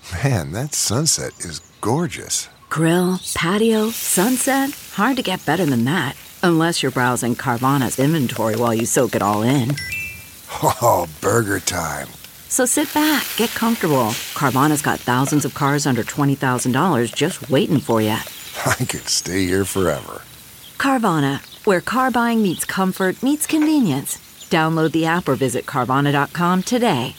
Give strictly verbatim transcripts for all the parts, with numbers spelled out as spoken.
Man, that sunset is gorgeous. Grill, patio, sunset. Hard to get better than that. Unless you're browsing Carvana's inventory while you soak it all in. Oh, burger time. So sit back, get comfortable. Carvana's got thousands of cars under twenty thousand dollars just waiting for you. I could stay here forever. Carvana, where car buying meets comfort, meets convenience. Download the app or visit Carvana dot com today.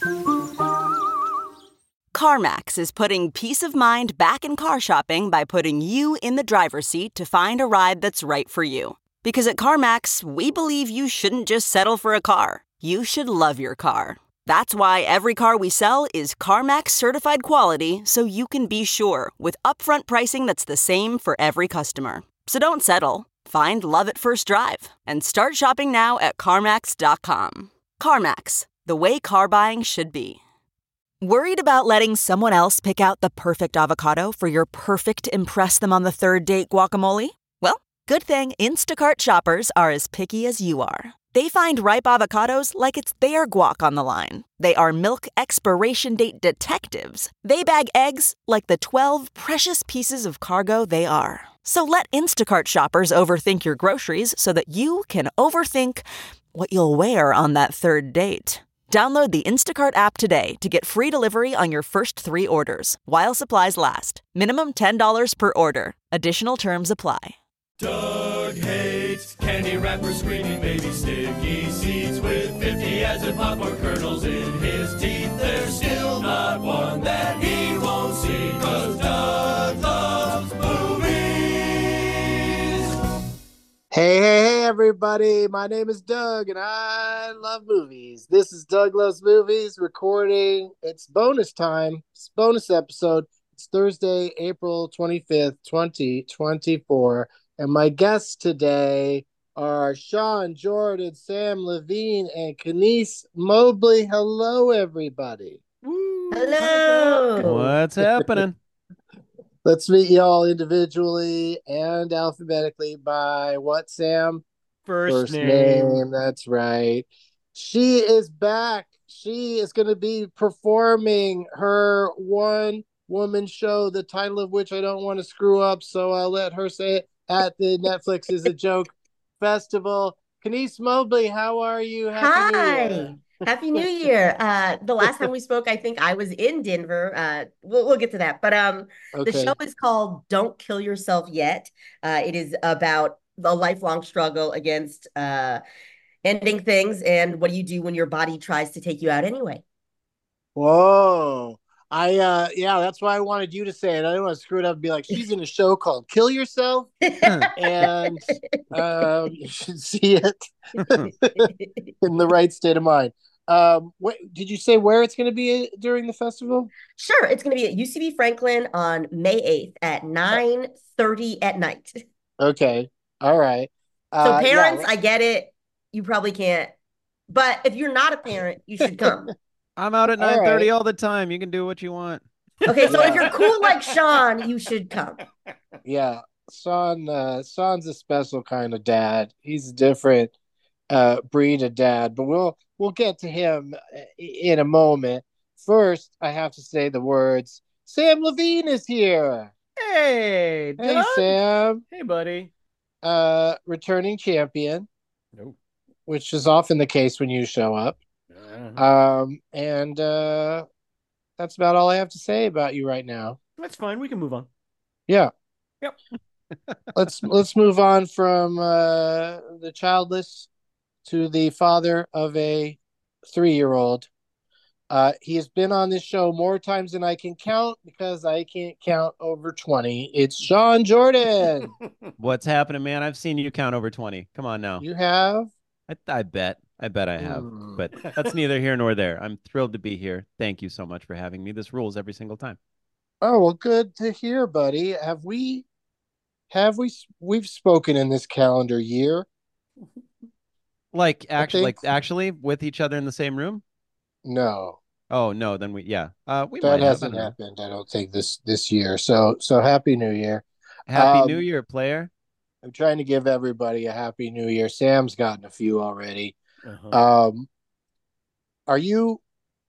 CarMax is putting peace of mind back in car shopping by putting you in the driver's seat to find a ride that's right for you. Because at CarMax, we believe you shouldn't just settle for a car. You should love your car. That's why every car we sell is CarMax certified quality, so you can be sure with upfront pricing that's the same for every customer. So don't settle. Find love at first drive and start shopping now at CarMax dot com. CarMax, the way car buying should be. Worried about letting someone else pick out the perfect avocado for your perfect impress them on the third date guacamole? Well, good thing Instacart shoppers are as picky as you are. They find ripe avocados like it's their guac on the line. They are milk expiration date detectives. They bag eggs like the twelve precious pieces of cargo they are. So let Instacart shoppers overthink your groceries so that you can overthink what you'll wear on that third date. Download the Instacart app today to get free delivery on your first three orders, while supplies last. Minimum ten dollars per order. Additional terms apply. Doug hates candy wrappers, screaming baby sticky seeds with fifty as in popcorn kernels in his teeth. There's still not one that he won't see, 'cause Doug loves movies. Hey, hey, hey, everybody. My name is Doug, and I love movies. This is Doug Loves Movies, recording. It's bonus time. It's bonus episode. It's Thursday, April twenty-fifth, twenty twenty-four. And my guests today are Sean Jordan, Sam Levine, and Kenise Mobley. Hello, everybody. Hello. What's happening? Let's meet y'all individually and alphabetically by what, Sam? First, First name. name. That's right. She is back. She is going to be performing her one woman show, the title of which I don't want to screw up, so I'll let her say it, at the Netflix is a Joke Festival. Kenise Mobley, how are you? Happy New Hi. Year. Happy New Year. Uh, the last time we spoke, I think I was in Denver. Uh, we'll, we'll get to that. But um, Okay. the show is called Don't Kill Yourself Yet. Uh, it is about the lifelong struggle against uh, ending things and what do you do when your body tries to take you out anyway. Whoa. I uh yeah, that's why I wanted you to say it. I didn't want to screw it up and be like, she's in a show called Kill Yourself, and um, you should see it in the right state of mind. Um, what did you say where it's going to be during the festival? Sure, it's going to be at U C B Franklin on May eighth at nine thirty at night. Okay, all right. So Uh, parents, yeah. I get it. You probably can't. But if you're not a parent, you should come. I'm out at All nine thirty right. all the time. You can do what you want. Okay, so Yeah. if you're cool like Sean, you should come. Yeah, Sean. Uh, Sean's a special kind of dad. He's a different uh, breed of dad, but we'll we'll get to him in a moment. First, I have to say the words. Sam Levine is here. Hey, Hey, Doug. Sam. Hey, buddy. Uh, returning champion, Nope. which is often the case when you show up. Um, and uh, that's about all I have to say about you right now. That's fine. We can move on. Yeah. Yep. let's let's move on from uh, the childless to the father of a three-year-old. Uh, he has been on this show more times than I can count because I can't count over twenty. It's Sean Jordan. What's happening, man? I've seen you count over twenty. Come on now. You have? I, I bet. I bet I have. Hmm. But that's neither here nor there. I'm thrilled to be here. Thank you so much for having me. This rules every single time. Oh, well, good to hear, buddy. Have we have we we've spoken in this calendar year? Like actually, like think- actually with each other in the same room? No. Oh no, then we yeah. Uh, we That might have. I hasn't don't know. happened, I don't think, this this year. So so happy New Year. Happy Um, New Year, player. I'm trying to give everybody a happy New Year. Sam's gotten a few already. Uh-huh. Um, are you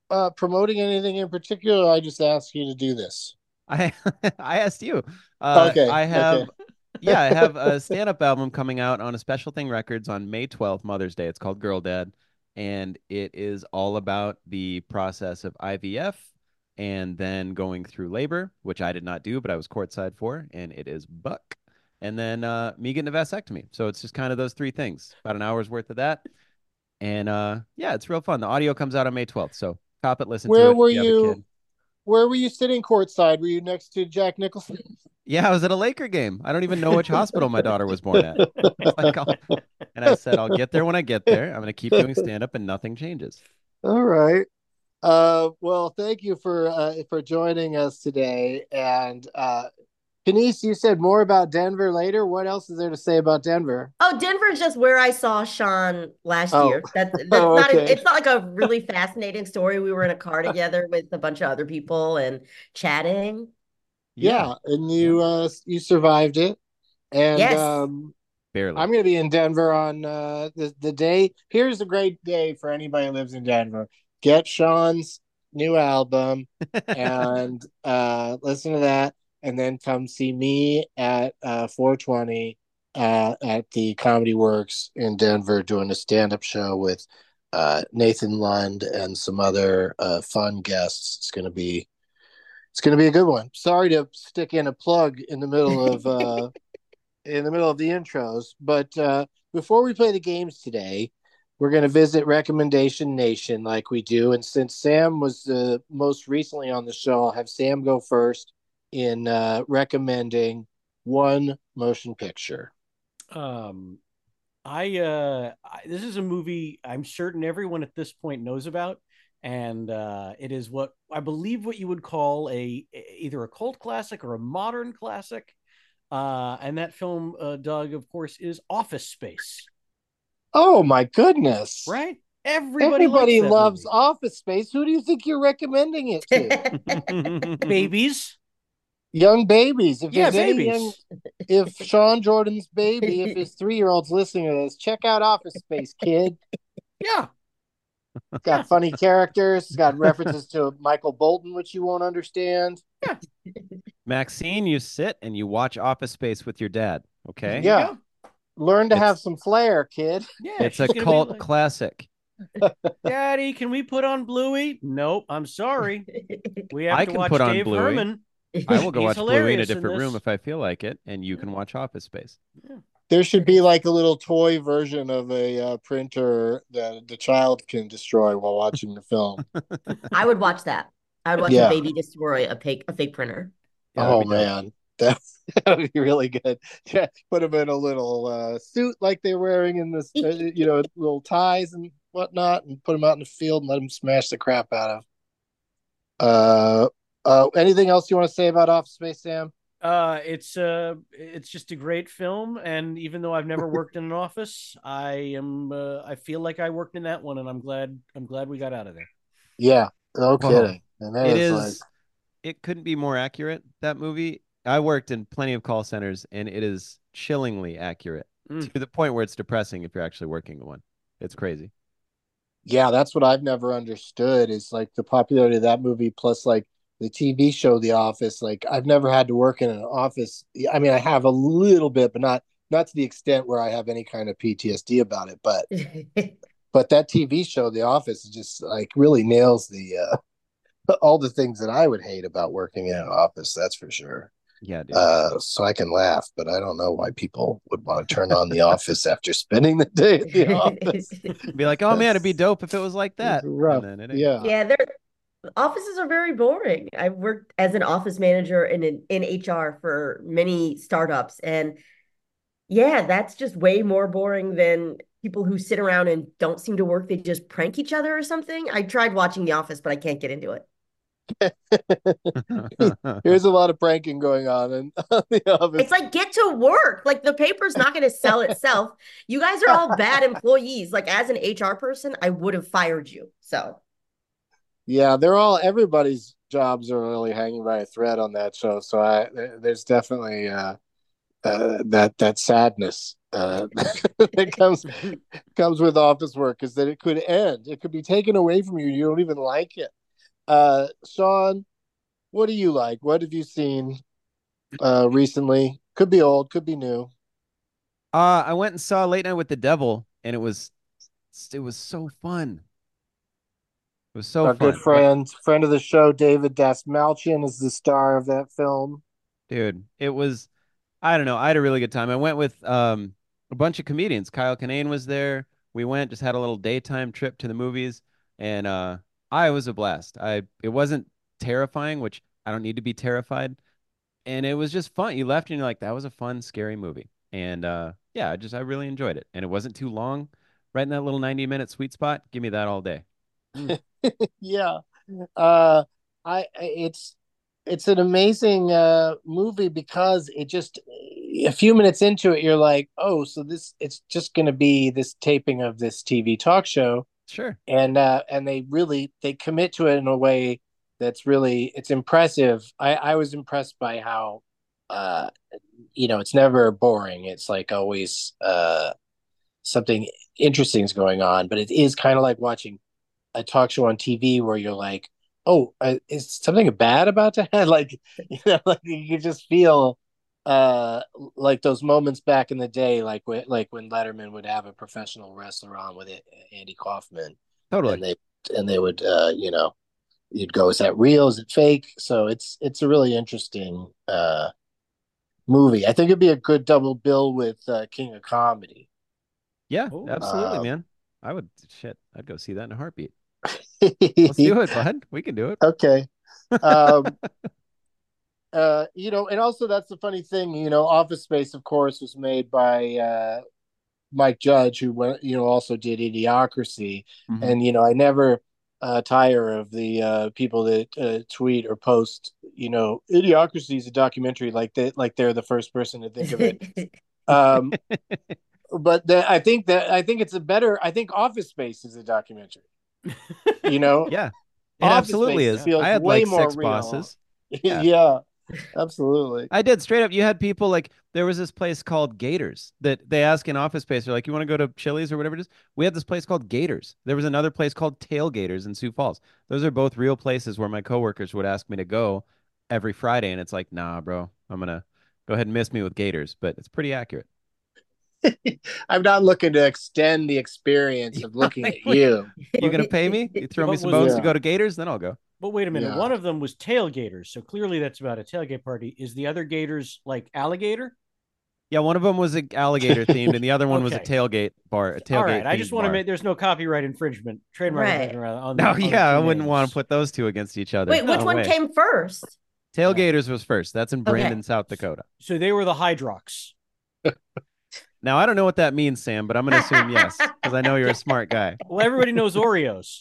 uh, promoting anything in particular? I just asked you to do this. I I asked you. Uh, Okay. I Okay. have, yeah, I have a stand-up album coming out on a Special Thing Records on May twelfth, Mother's Day. It's called Girl Dad, and it is all about the process of I V F and then going through labor, which I did not do, but I was courtside for, and it is buck. And then uh, me getting a vasectomy. So it's just kind of those three things. About an hour's worth of that. And uh, yeah, it's real fun. The audio comes out on May twelfth, so cop it, listen to Where it were if you have a you? kid. Where were you sitting courtside? Were you next to Jack Nicholson? Yeah, I was at a Laker game. I don't even know which hospital my daughter was born at. It's like, I'll, and I said, I'll get there when I get there. I'm going to keep doing stand up and nothing changes. All right. Uh, well, thank you for uh, for joining us today. And uh, Kenise, you said more about Denver later. What else is there to say about Denver? Oh, Denver's just where I saw Sean last Oh, year. That's that's oh, not okay. a, it's not like a really fascinating story. We were in a car together with a bunch of other people and chatting. Yeah, and you uh, you survived it. And Yes. um, Barely. I'm going to be in Denver on uh, the the day. Here's a great day for anybody who lives in Denver. Get Sean's new album and uh, listen to that, and then come see me at uh, four twenty uh, at the Comedy Works in Denver doing a stand up show with uh, Nathan Lund and some other uh, fun guests. It's going to be it's going to be a good one. Sorry to stick in a plug in the middle of. Uh, in the middle of the intros. But uh, before we play the games today, we're going to visit Recommendation Nation like we do. And since Sam was uh, most recently on the show, I'll have Sam go first in uh, recommending one motion picture. Um, I, uh, I this is a movie I'm certain everyone at this point knows about. And uh, it is what I believe what you would call a either a cult classic or a modern classic. Uh, and that film, uh, Doug, of course, is Office Space. Oh my goodness! Right? Everybody, Everybody likes loves movie. Office Space. Who do you think you're recommending it to? Babies, young babies. If yeah, there's any babies. young, if Sean Jordan's baby, if his three year old's listening to this, check out Office Space, kid. Yeah. It's got funny characters. It's got references to Michael Bolton, which you won't understand. Yeah. Maxine, you sit and you watch Office Space with your dad. Okay. Yeah. Learn to It's- have some flair, kid. Yeah. It's a she's gonna be cult like, classic. Daddy, can we put on Bluey? Nope. I'm sorry. We have I to can watch put on Dave Bluey. Herman. I will go He's watch Bluey in a hilarious in different this. room if I feel like it, and you can watch Office Space. There should be like a little toy version of a uh, printer that the child can destroy while watching the film. I would watch that. I would watch Yeah. a baby destroy a fake a fake printer. Yeah, that'd Oh be dope. man, that that would be really good. Yeah, put them in a little uh, suit like they're wearing in this, uh, you know, little ties and whatnot, and put them out in the field and let them smash the crap out of. Uh, uh, anything else you want to say about Office Space, Sam? Uh, it's uh, it's just a great film, and even though I've never worked in an office, I am uh, I feel like I worked in that one, and I'm glad I'm glad we got out of there. Yeah, no Whoa. kidding. And that It is, is. like, It couldn't be more accurate. That movie. I worked in plenty of call centers, and it is chillingly accurate Mm. to the point where it's depressing if you're actually working in one. It's crazy. yeah, that's what I've never understood is like the popularity of that movie plus like the T V show The Office. Like I've never had to work in an office. I mean, I have a little bit, but not not to the extent where I have any kind of P T S D about it. But but that T V show The Office is just like really nails the uh, all the things that I would hate about working in an office. That's for sure. Yeah, dude. Uh, so I can laugh, but I don't know why people would want to turn on The Office after spending the day at the office. Be like, oh man, it'd be dope if it was like that. Rough. And then it ain't. Yeah. Yeah, they're offices are very boring. I worked as an office manager in in, in H R for many startups, and yeah, that's just way more boring than people who sit around and don't seem to work. They just prank each other or something. I tried watching The Office, but I can't get into it. Here's a lot of pranking going on in The Office. It's like get to work. Like the paper's not going to sell itself. You guys are all bad employees. Like as an H R person, I would have fired you. So Yeah, they're all everybody's jobs are really hanging by a thread on that show. So I there's definitely uh, uh, that that sadness uh, that comes comes with office work is that it could end. It could be taken away from you. You don't even like it. Uh, Sean, what do you like? What have you seen uh recently? Could be old, could be new. Uh, I went and saw Late Night with the Devil, and it was it was so fun. It was so Our good fun. What, friend, friend of the show, David Dasmalchian is the star of that film. dude? It was. I don't know. I had a really good time. I went with um a bunch of comedians. Kyle Kinane was there. We went, just had a little daytime trip to the movies, and uh, I was a blast. I It wasn't terrifying, which I don't need to be terrified, and it was just fun. You left and you're like, that was a fun, scary movie, and uh, yeah, I just I really enjoyed it, and it wasn't too long. Right in that little ninety minute sweet spot. Give me that all day. Mm. Yeah. Uh I it's it's an amazing uh movie because it just a few minutes into it you're like, "Oh, so this it's just going to be this taping of this T V talk show." Sure. And uh and they really they commit to it in a way that's really it's impressive. I I was impressed by how uh you know, it's never boring. It's like always uh something interesting is going on, but it is kind of like watching a talk show on T V where you're like, oh, uh, is something bad about to happen? Like, you know, like you just feel uh like those moments back in the day, like when like when Letterman would have a professional wrestler on with it, Andy Kaufman, Totally. and they and they would uh you know you'd go, is that real? Is it fake? So it's it's a really interesting uh movie. I think it'd be a good double bill with uh, King of Comedy. Yeah, Oh. absolutely, Um, man. I would shit. I'd go see that in a heartbeat. Let's do it, bud. We can do it. Okay. Um, uh, you know, and also that's the funny thing, you know, Office Space, of course, was made by uh, Mike Judge, who went, you know, also did Idiocracy. Mhm. And, you know, I never uh, tire of the uh, people that uh, tweet or post, you know, Idiocracy is a documentary, like they like they're the first person to think of it. Um, but the, I think that I think it's a better. I think Office Space is a documentary. You know, Yeah, it Office absolutely Space is. feels I had way like more six real. bosses. Yeah. Yeah, absolutely. I did straight up. You had people like there was this place called Gators that they ask in Office Space. They're like, "You want to go to Chili's or whatever it is?" We had this place called Gators. There was another place called Tailgaters in Sioux Falls. Those are both real places where my coworkers would ask me to go every Friday, and it's like, nah, bro, I'm gonna go ahead and miss me with Gators, but it's pretty accurate. I'm not looking to extend the experience of looking at you. You gonna pay me? You throw me But some was- bones to Yeah. go to Gators, then I'll go. But wait a minute. Yeah. One of them was tailgaters, so clearly that's about a tailgate party. Is the other gators like alligator? Yeah, one of them was a alligator themed, and the other one was a Okay. tailgate bar. A tailgate. All right. I just themed want to bar. make there's no copyright infringement, trademark Right. infringement on No, on the yeah, I two wouldn't want names. to put those two against each other. Wait, which No one way. came first? Tailgaters was first. That's in Okay. Brandon, South Dakota. So they were the Hydrox. Now I don't know what that means, Sam, but I'm gonna assume yes because I know you're a smart guy. Well, everybody knows Oreos.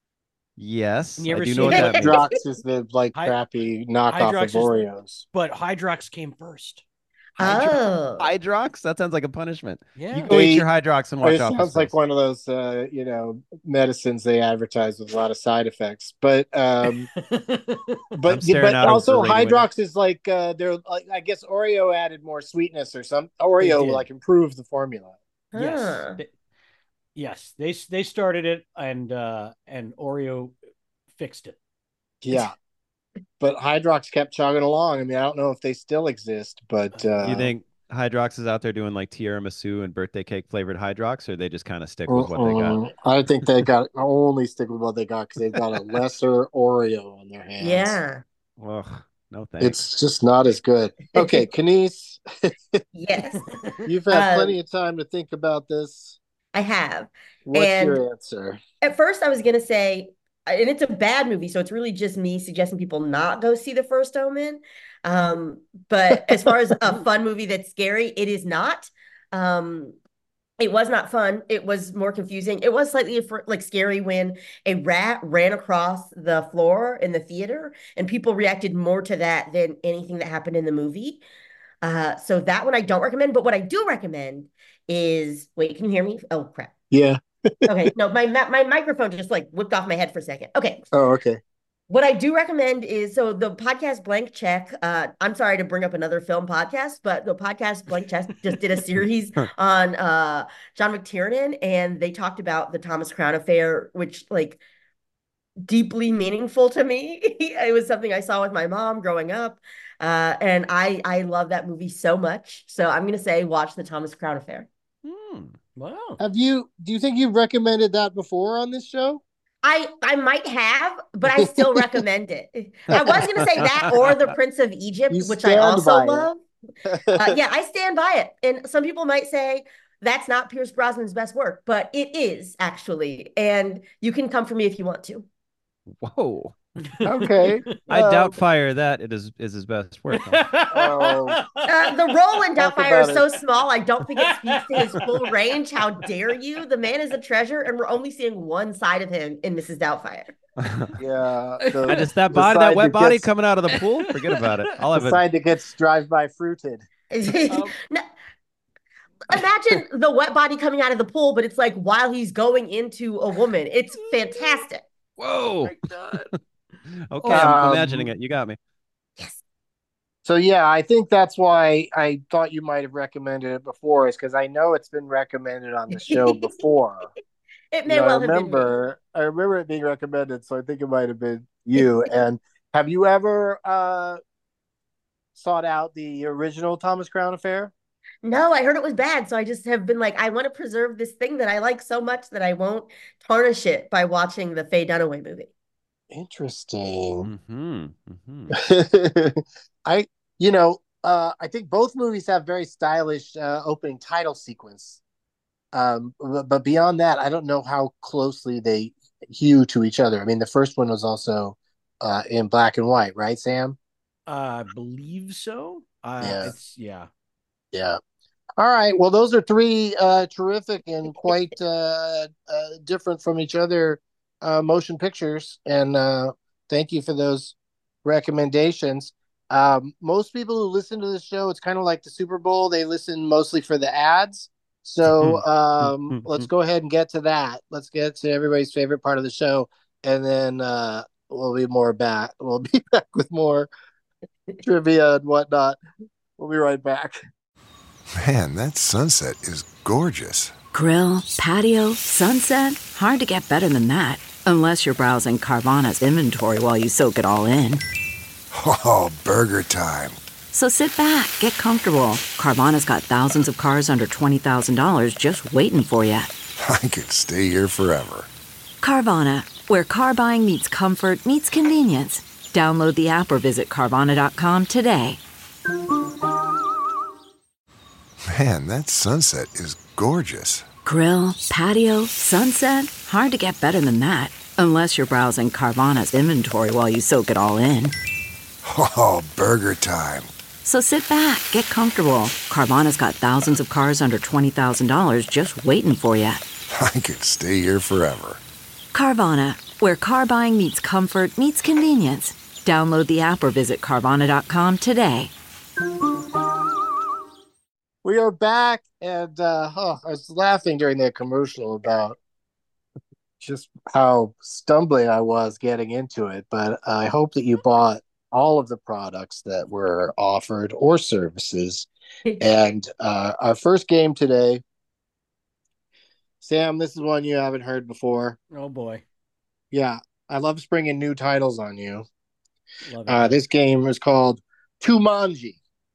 Yes, You I ever do seen know what that means. Hydrox is the like Hy- crappy knockoff Hydrox of is- Oreos. But Hydrox came first. Oh. Hydrox? That sounds like a punishment. Yeah. You go eat They- your Hydrox and watch It Office sounds like Space. one of those, uh, you know, medicines they advertise with a lot of side effects. But, um, I'm but, staring but out of also the radio window. Hydrox is like uh, they're like I guess Oreo added more sweetness or some Oreo did. like improved the formula. Yes. Huh. They- yes. They they started it and uh and Oreo fixed it. Yeah. But Hydrox kept chugging along. I mean, I don't know if they still exist, but uh, Do you think Hydrox is out there doing like tiramisu and birthday cake flavored Hydrox, or they just kind of stick with what they got? Mm-mm. I think they got only stick with what they got because they've got a lesser Oreo on their hands. Yeah. Ugh, no thanks. It's just not as good. Okay, Kenise, Yes. you've had Um, plenty of time to think about this. I have. What's and- your answer? At first, I was going to say, and it's a bad movie, so it's really just me suggesting people not go see The First Omen. Um, but as far as a fun movie that's scary, it is not. Um, it was not fun. It was more confusing. It was slightly like scary when a rat ran across the floor in the theater, and people reacted more to that than anything that happened in the movie. Uh, so that one I don't recommend. But what I do recommend is, wait, can you hear me? Oh, crap. Yeah. Okay, no, my ma- my microphone just like whipped off my head for a second. Okay, Oh, okay. what I do recommend is so the podcast Blank Check. Uh, I'm sorry to bring up another film podcast, but the podcast Blank Check just did a series on uh John McTiernan, and they talked about the Thomas Crown affair, which like deeply meaningful to me. It was something I saw with my mom growing up. Uh, and I I love that movie so much. So I'm gonna say watch the Thomas Crown Affair. Hmm. Wow. Have you? Do you think you've recommended that before on this show? I I might have, but I still recommend it. I was gonna say that or The Prince of Egypt, You which I stand also by love. Uh, it. yeah, I stand by it. And some people might say that's not Pierce Brosnan's best work, but it is actually. And you can come for me if you want to. Whoa. Okay. I Um, Doubtfire that it is is his best work. Huh? oh, Uh, the role in talk Doubtfire about is it. so small, I don't think it speaks to his full range. How dare you? The man is a treasure, and we're only seeing one side of him in Missus Doubtfire. Yeah, the, I just that the body, that side wet that body gets coming out of the pool. Forget about it. I'll the have a side that gets drive-by fruited. Um, Now, imagine the wet body coming out of the pool, but it's like while he's going into a woman. It's fantastic. whoa. God. Okay, I'm Um, imagining it. You got me. Yes. So yeah, I think that's why I thought you might have recommended it before, is because I know it's been recommended on the show before. It You may know, I well have been me. remember I remember it being recommended, so I think it might have been you. And have you ever uh sought out the original Thomas Crown Affair? No, I heard it was bad. So I just have been like, I want to preserve this thing that I like so much that I won't tarnish it by watching the Faye Dunaway movie. Interesting. Mm-hmm. Mm-hmm. I, you know, uh, I think both movies have very stylish uh, opening title sequence. Um, but, but beyond that, I don't know how closely they hew to each other. I mean, the first one was also uh, in black and white, right, Sam? I believe so. Uh, Yeah, it's yeah. yeah. All right. Well, those are three uh, terrific and quite uh, uh, different from each other uh, motion pictures. And uh, thank you for those recommendations. Um, most people who listen to this show, it's kind of like the Super Bowl. They listen mostly for the ads. So um, let's go ahead and get to that. Let's get to everybody's favorite part of the show, and then uh, we'll be more back. We'll be back with more trivia and whatnot. We'll be right back. Man, that sunset is gorgeous. Grill, patio, sunset. Hard to get better than that. Unless you're browsing Carvana's inventory while you soak it all in. Oh, burger time. So sit back, get comfortable. Carvana's got thousands of cars under twenty thousand dollars just waiting for you. I could stay here forever. Carvana, where car buying meets comfort, meets convenience. Download the app or visit Carvana dot com today. Man, that sunset is gorgeous. Grill, patio, sunset. Hard to get better than that. Unless you're browsing Carvana's inventory while you soak it all in. Oh, burger time. So sit back, get comfortable. Carvana's got thousands of cars under twenty thousand dollars just waiting for you. I could stay here forever. Carvana, where car buying meets comfort, meets convenience. Download the app or visit Carvana dot com today. We are back, and uh, oh, I was laughing during that commercial about just how stumbling I was getting into it. But I hope that you bought all of the products that were offered or services. And uh, our first game today, Sam, this is one you haven't heard before. Oh boy. Yeah, I love springing new titles on you. Love it. Uh, this game is called Tumanji,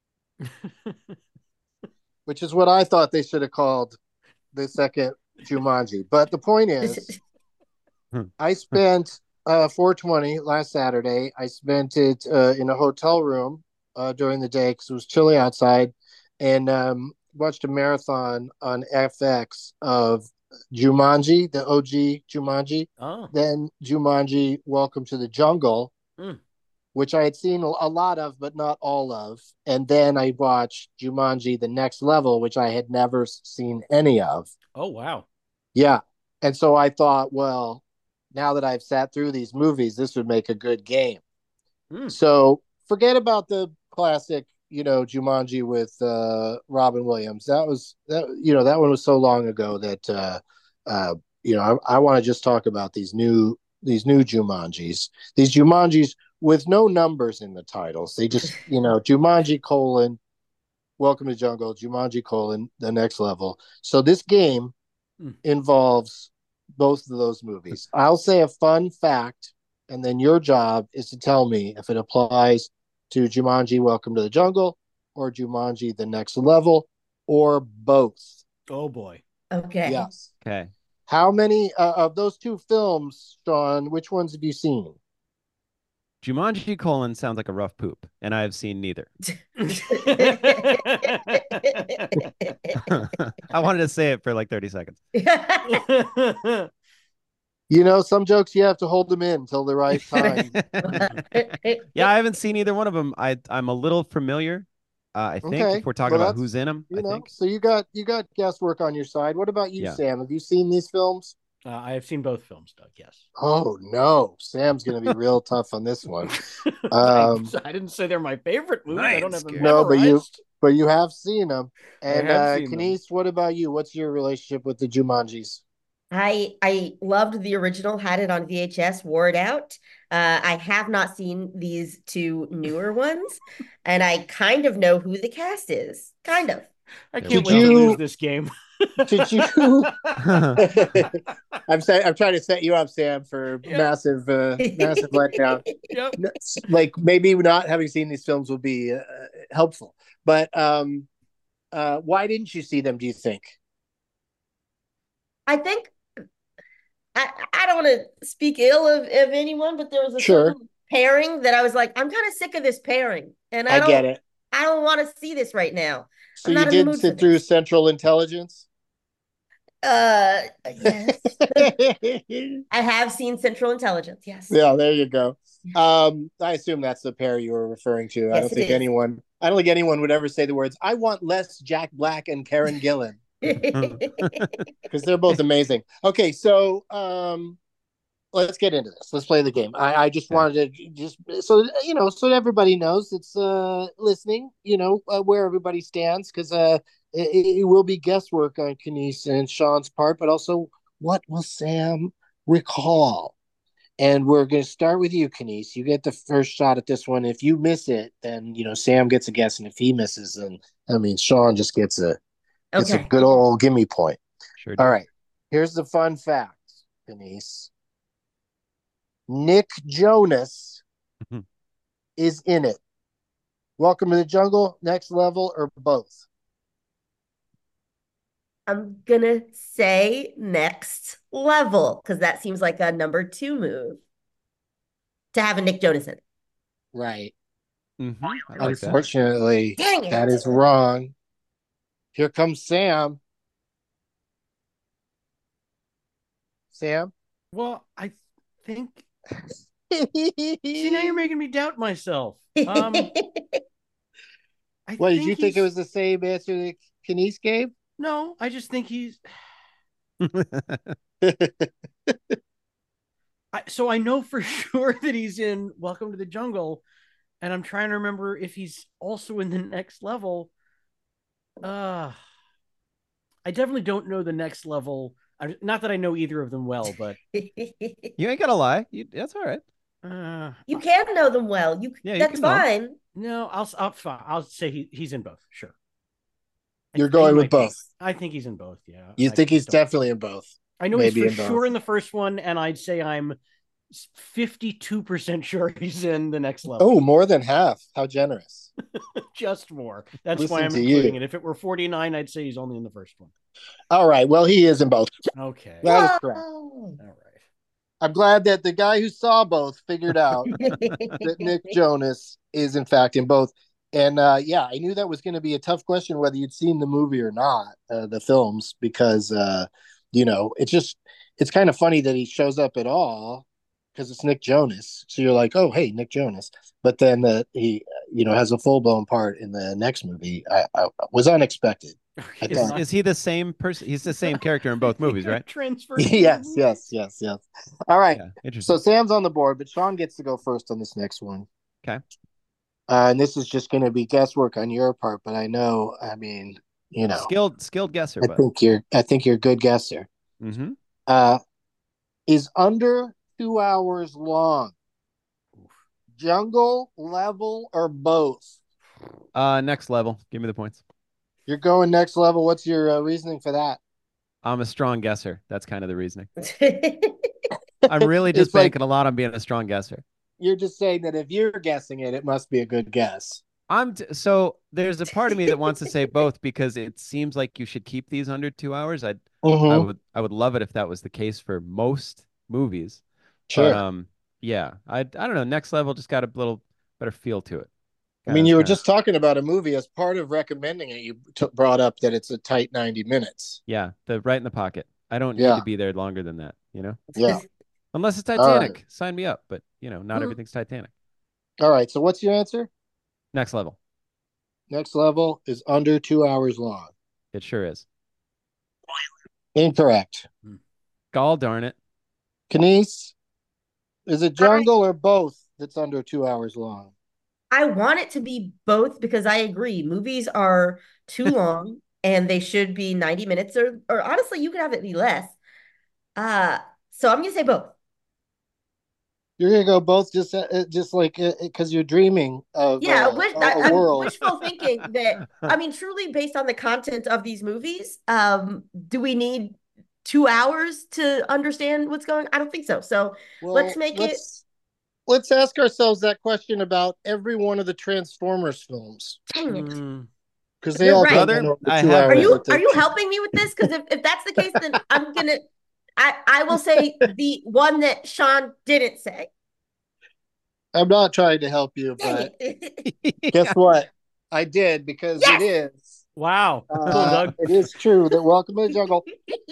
which is what I thought they should have called the second Jumanji. But the point is, I spent uh, four twenty last Saturday. I spent it uh, in a hotel room uh, during the day because it was chilly outside, and um, watched a marathon on F X of Jumanji, the O G Jumanji, Oh. then Jumanji Welcome to the Jungle, Mm. which I had seen a lot of, but not all of. And then I watched Jumanji The Next Level, which I had never seen any of. Oh wow. Yeah. And so I thought, well, now that I've sat through these movies, this would make a good game. Mm. So forget about the classic, you know, Jumanji with uh, Robin Williams. That was, that you know, that one was so long ago that, uh, uh, you know, I, I want to just talk about these new, these new Jumanjis, these Jumanjis with no numbers in the titles. They just, you know, Jumanji colon, Welcome to Jungle, Jumanji colon, The Next Level. So this game Mm. involves both of those movies. I'll say a fun fact and then your job is to tell me if it applies to Jumanji: Welcome to the Jungle or Jumanji: The Next Level or both. Oh boy. Okay. Yes. Okay. How many uh, of those two films, Sean? Which ones have you seen? Jumanji colon sounds like a rough poop, and I have seen neither. I wanted to say it for like thirty seconds. You know, some jokes you have to hold them in until the right time. Yeah, I haven't seen either one of them. I I'm a little familiar. Uh, I think Okay. if we're talking Well, about who's in them, You I know, think. so you got you got guesswork on your side. What about you, Yeah. Sam? Have you seen these films? Uh, I have seen both films, Doug. Yes. Oh no, Sam's going to be real tough on this one. I, Um, I didn't say they're my favorite movies. I don't have them no, but you memorized. but you have seen them. And have uh, seen them. Kenise, what about you? What's your relationship with the Jumanjis? I I loved the original, had it on V H S, wore it out. Uh, I have not seen these two newer ones, and I kind of know who the cast is. Kind of. I There can't we wait go. to You- lose this game. Did you? I'm saying I'm trying to set you up, Sam, for Yep. massive uh, massive letdown. Yep. Like maybe not having seen these films will be uh, helpful, but um, uh, why didn't you see them? Do you think? I think I, I don't want to speak ill of, of anyone, but there was a Sure. certain pairing that I was like, I'm kind of sick of this pairing, and I, I don't get it. I don't want to see this right now. So I'm you not in the did mood for sit through this. Central Intelligence. Uh, yes, Yeah, I have seen Central Intelligence. Yes. there you go. Um, I assume that's the pair you were referring to. I Yes, don't it think is. anyone. I don't think anyone would ever say the words "I want less Jack Black and Karen Gillan" because they're both amazing. Okay, so um, let's get into this. Let's play the game. I, I just Okay. wanted to just so you know, so everybody knows it's uh listening. You know uh, where everybody stands because uh it, it will be guesswork on Kenise and Sean's part, but also what will Sam recall? And we're going to start with you, Kenise. You get the first shot at this one. If you miss it, then you know Sam gets a guess, and if he misses, then I mean Sean just gets a gets a Okay. good old gimme point. Sure do. All right. Here's the fun fact, Kenise. Nick Jonas Mhm. is in it. Welcome to the Jungle, Next Level, or both? I'm gonna say Next Level because that seems like a number two move to have a Nick Jonas in it. Right. Mm-hmm. I like that. Unfortunately, Dang it. that is wrong. Here comes Sam. Sam? Well, I think. See, now you're making me doubt myself. Um, I What, did think you think it he's- was the same answer that Kenise gave? No, I just think he's. I, so I know for sure that he's in Welcome to the Jungle, and I'm trying to remember if he's also in the Next Level. Uh I definitely don't know the Next Level. I, not that I know either of them well, but You ain't gotta lie. You, that's all right. uh, You can know them well. You Yeah, you that's can know 'em. fine. no, I'll I'll fine. I'll say he, he's in both. Sure. I You're think going he with might be. both. I think he's in both. Yeah. You I think he's don't- definitely in both? I know maybe he's in for both. sure in the first one, and I'd say I'm fifty-two percent sure he's in the Next Level. Oh, more than half. How generous. Just more. That's Listen why I'm to including you. it. If it were forty-nine, I'd say he's only in the first one. All right. Well, he is in both. Okay. That is correct. Whoa. All right. I'm glad that the guy who saw both figured out that Nick Jonas is in fact in both. And uh, yeah, I knew that was going to be a tough question whether you'd seen the movie or not, uh, the films, because uh, you know it's just it's kind of funny that he shows up at all because it's Nick Jonas. So you're like, oh hey, Nick Jonas, but then uh, he you know has a full blown part in the next movie. I, I was unexpected. I Is, thought- is he the same person? He's the same character in both movies, right? Transfer. yes, yes, yes, yes. All right. Yeah, interesting. So Sam's on the board, but Sean gets to go first on this next one. Okay. Uh, and this is just going to be guesswork on your part, but I know, I mean, you know, skilled, skilled guesser, I but think you're, I think you're a good guesser. mm-hmm. Uh, is under two hours long. Jungle, Level, or both? uh, next level. Give me the points. You're going Next Level. What's your uh, reasoning for that? I'm a strong guesser. That's kind of the reasoning. I'm really just It's like banking a lot on being a strong guesser. you're just saying that if you're guessing it, it must be a good guess. I'm t- so there's a part of me that wants to say both because it seems like you should keep these under two hours. I'd I Mm-hmm. would I would love it if that was the case for most movies. But Sure. um yeah, I I don't know. Next Level just got a little better feel to it. I Kind mean, of you were kind of just talking about a movie as part of recommending it. You t- brought up that it's a tight ninety minutes. yeah, the right in the pocket. I don't need Yeah. to be there longer than that, you know? Yeah. Unless it's All right. Titanic. Sign me up, but you know, not everything's Titanic. All right. So what's your answer? Next Level. Next Level is under two hours long. It sure is. Incorrect. Gall darn it. Kenise, is it Jungle or both that's under two hours long? I want it to be both because I agree. Movies are too long and they should be ninety minutes or or honestly, you could have it be less. Uh, so I'm gonna say both. You're gonna go both just uh, just like because uh, you're dreaming of Yeah, uh, wish, a, I, a I'm world. wishful thinking that I mean, truly based on the content of these movies, um, do we need two hours to understand what's going? I don't think so. So let's Well, make it. let's let's ask ourselves that question about every one of the Transformers films Dang it. Mm, because they You're all right. come Brother, in over I two have Are hours. been. you at the- are you helping me with this? Because if, if that's the case, then I'm gonna I I will say the one that Sean didn't say. I'm not trying to help you, Dang but it. guess what? I did because Yes! it is. Wow. Cool, Uh, Doug. it is true that Welcome to the Jungle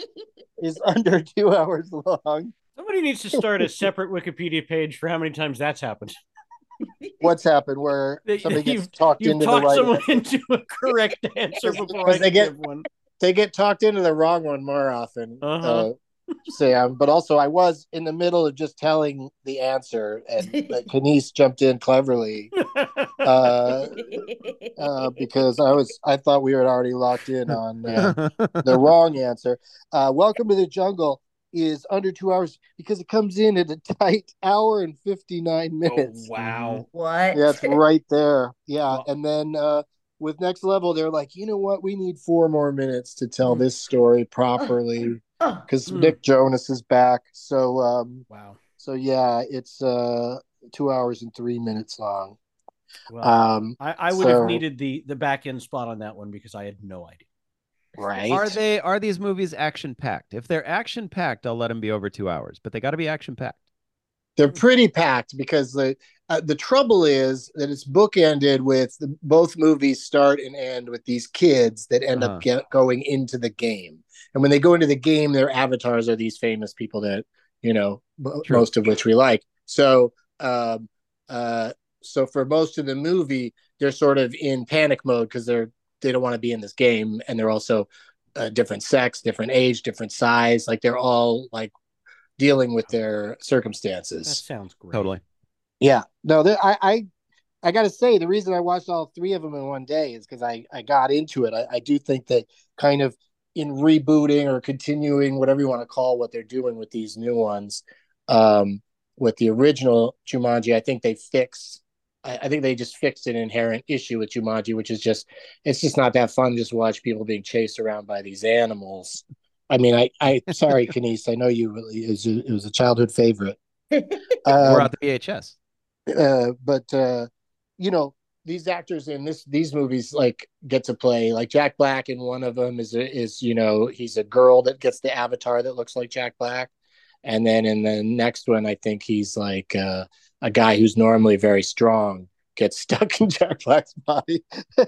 is under two hours long. Somebody needs to start a separate Wikipedia page for how many times that's happened. What's happened where That somebody gets you've, talked you've into talked the right someone answer. into a correct answer before I Because they can get- give one. They get talked into the wrong one more often. Uh-huh. Uh, Sam, but also I was in the middle of just telling the answer, and uh, Kenise jumped in cleverly uh, uh, because I was I thought we were already locked in on uh, the wrong answer. Uh, Welcome to the Jungle is under two hours because it comes in at a tight hour and fifty-nine minutes. Oh, wow. What? Yeah, it's right there. Yeah, Well- and then uh, with Next Level, they're like, you know what? We need four more minutes to tell this story properly Oh, because Mm. Nick Jonas is back. So, um, Wow. so yeah, it's uh, two hours and three minutes long. Well, Um, I, I would so- have needed the the back end spot on that one because I had no idea. right? Are they are these movies action packed? If they're action packed, I'll let them be over two hours, but they got to be action packed. They're pretty packed because the uh, the trouble is that it's bookended with the, both movies start and end with these kids that end Uh-huh. up get, going into the game, and when they go into the game, their avatars are these famous people that you know m- True. most of which we like. So, um, uh, so for most of the movie, they're sort of in panic mode because they're they don't want to be in this game, and they're also uh, different sex, different age, different size. Like they're all like dealing with their That circumstances. sounds great. Totally. Yeah, no, there- I, I, I got to say the reason I watched all three of them in one day is because I, I got into it. I, I do think that kind of in rebooting or continuing, whatever you want to call what they're doing with these new ones, um, with the original Jumanji, I think they fixed. I, I think they just fixed an inherent issue with Jumanji, which is just it's just not that fun just to watch people being chased around by these animals. I mean, I, I sorry, Kenise, I know you. It was a, it was a childhood favorite. We're Um, out the V H S. uh, but uh, you know, these actors in this these movies like get to play like Jack Black in one of them is a, is you know he's a girl that gets the avatar that looks like Jack Black, and then in the next one I think he's like uh, a guy who's normally very strong gets stuck in Jack Black's body.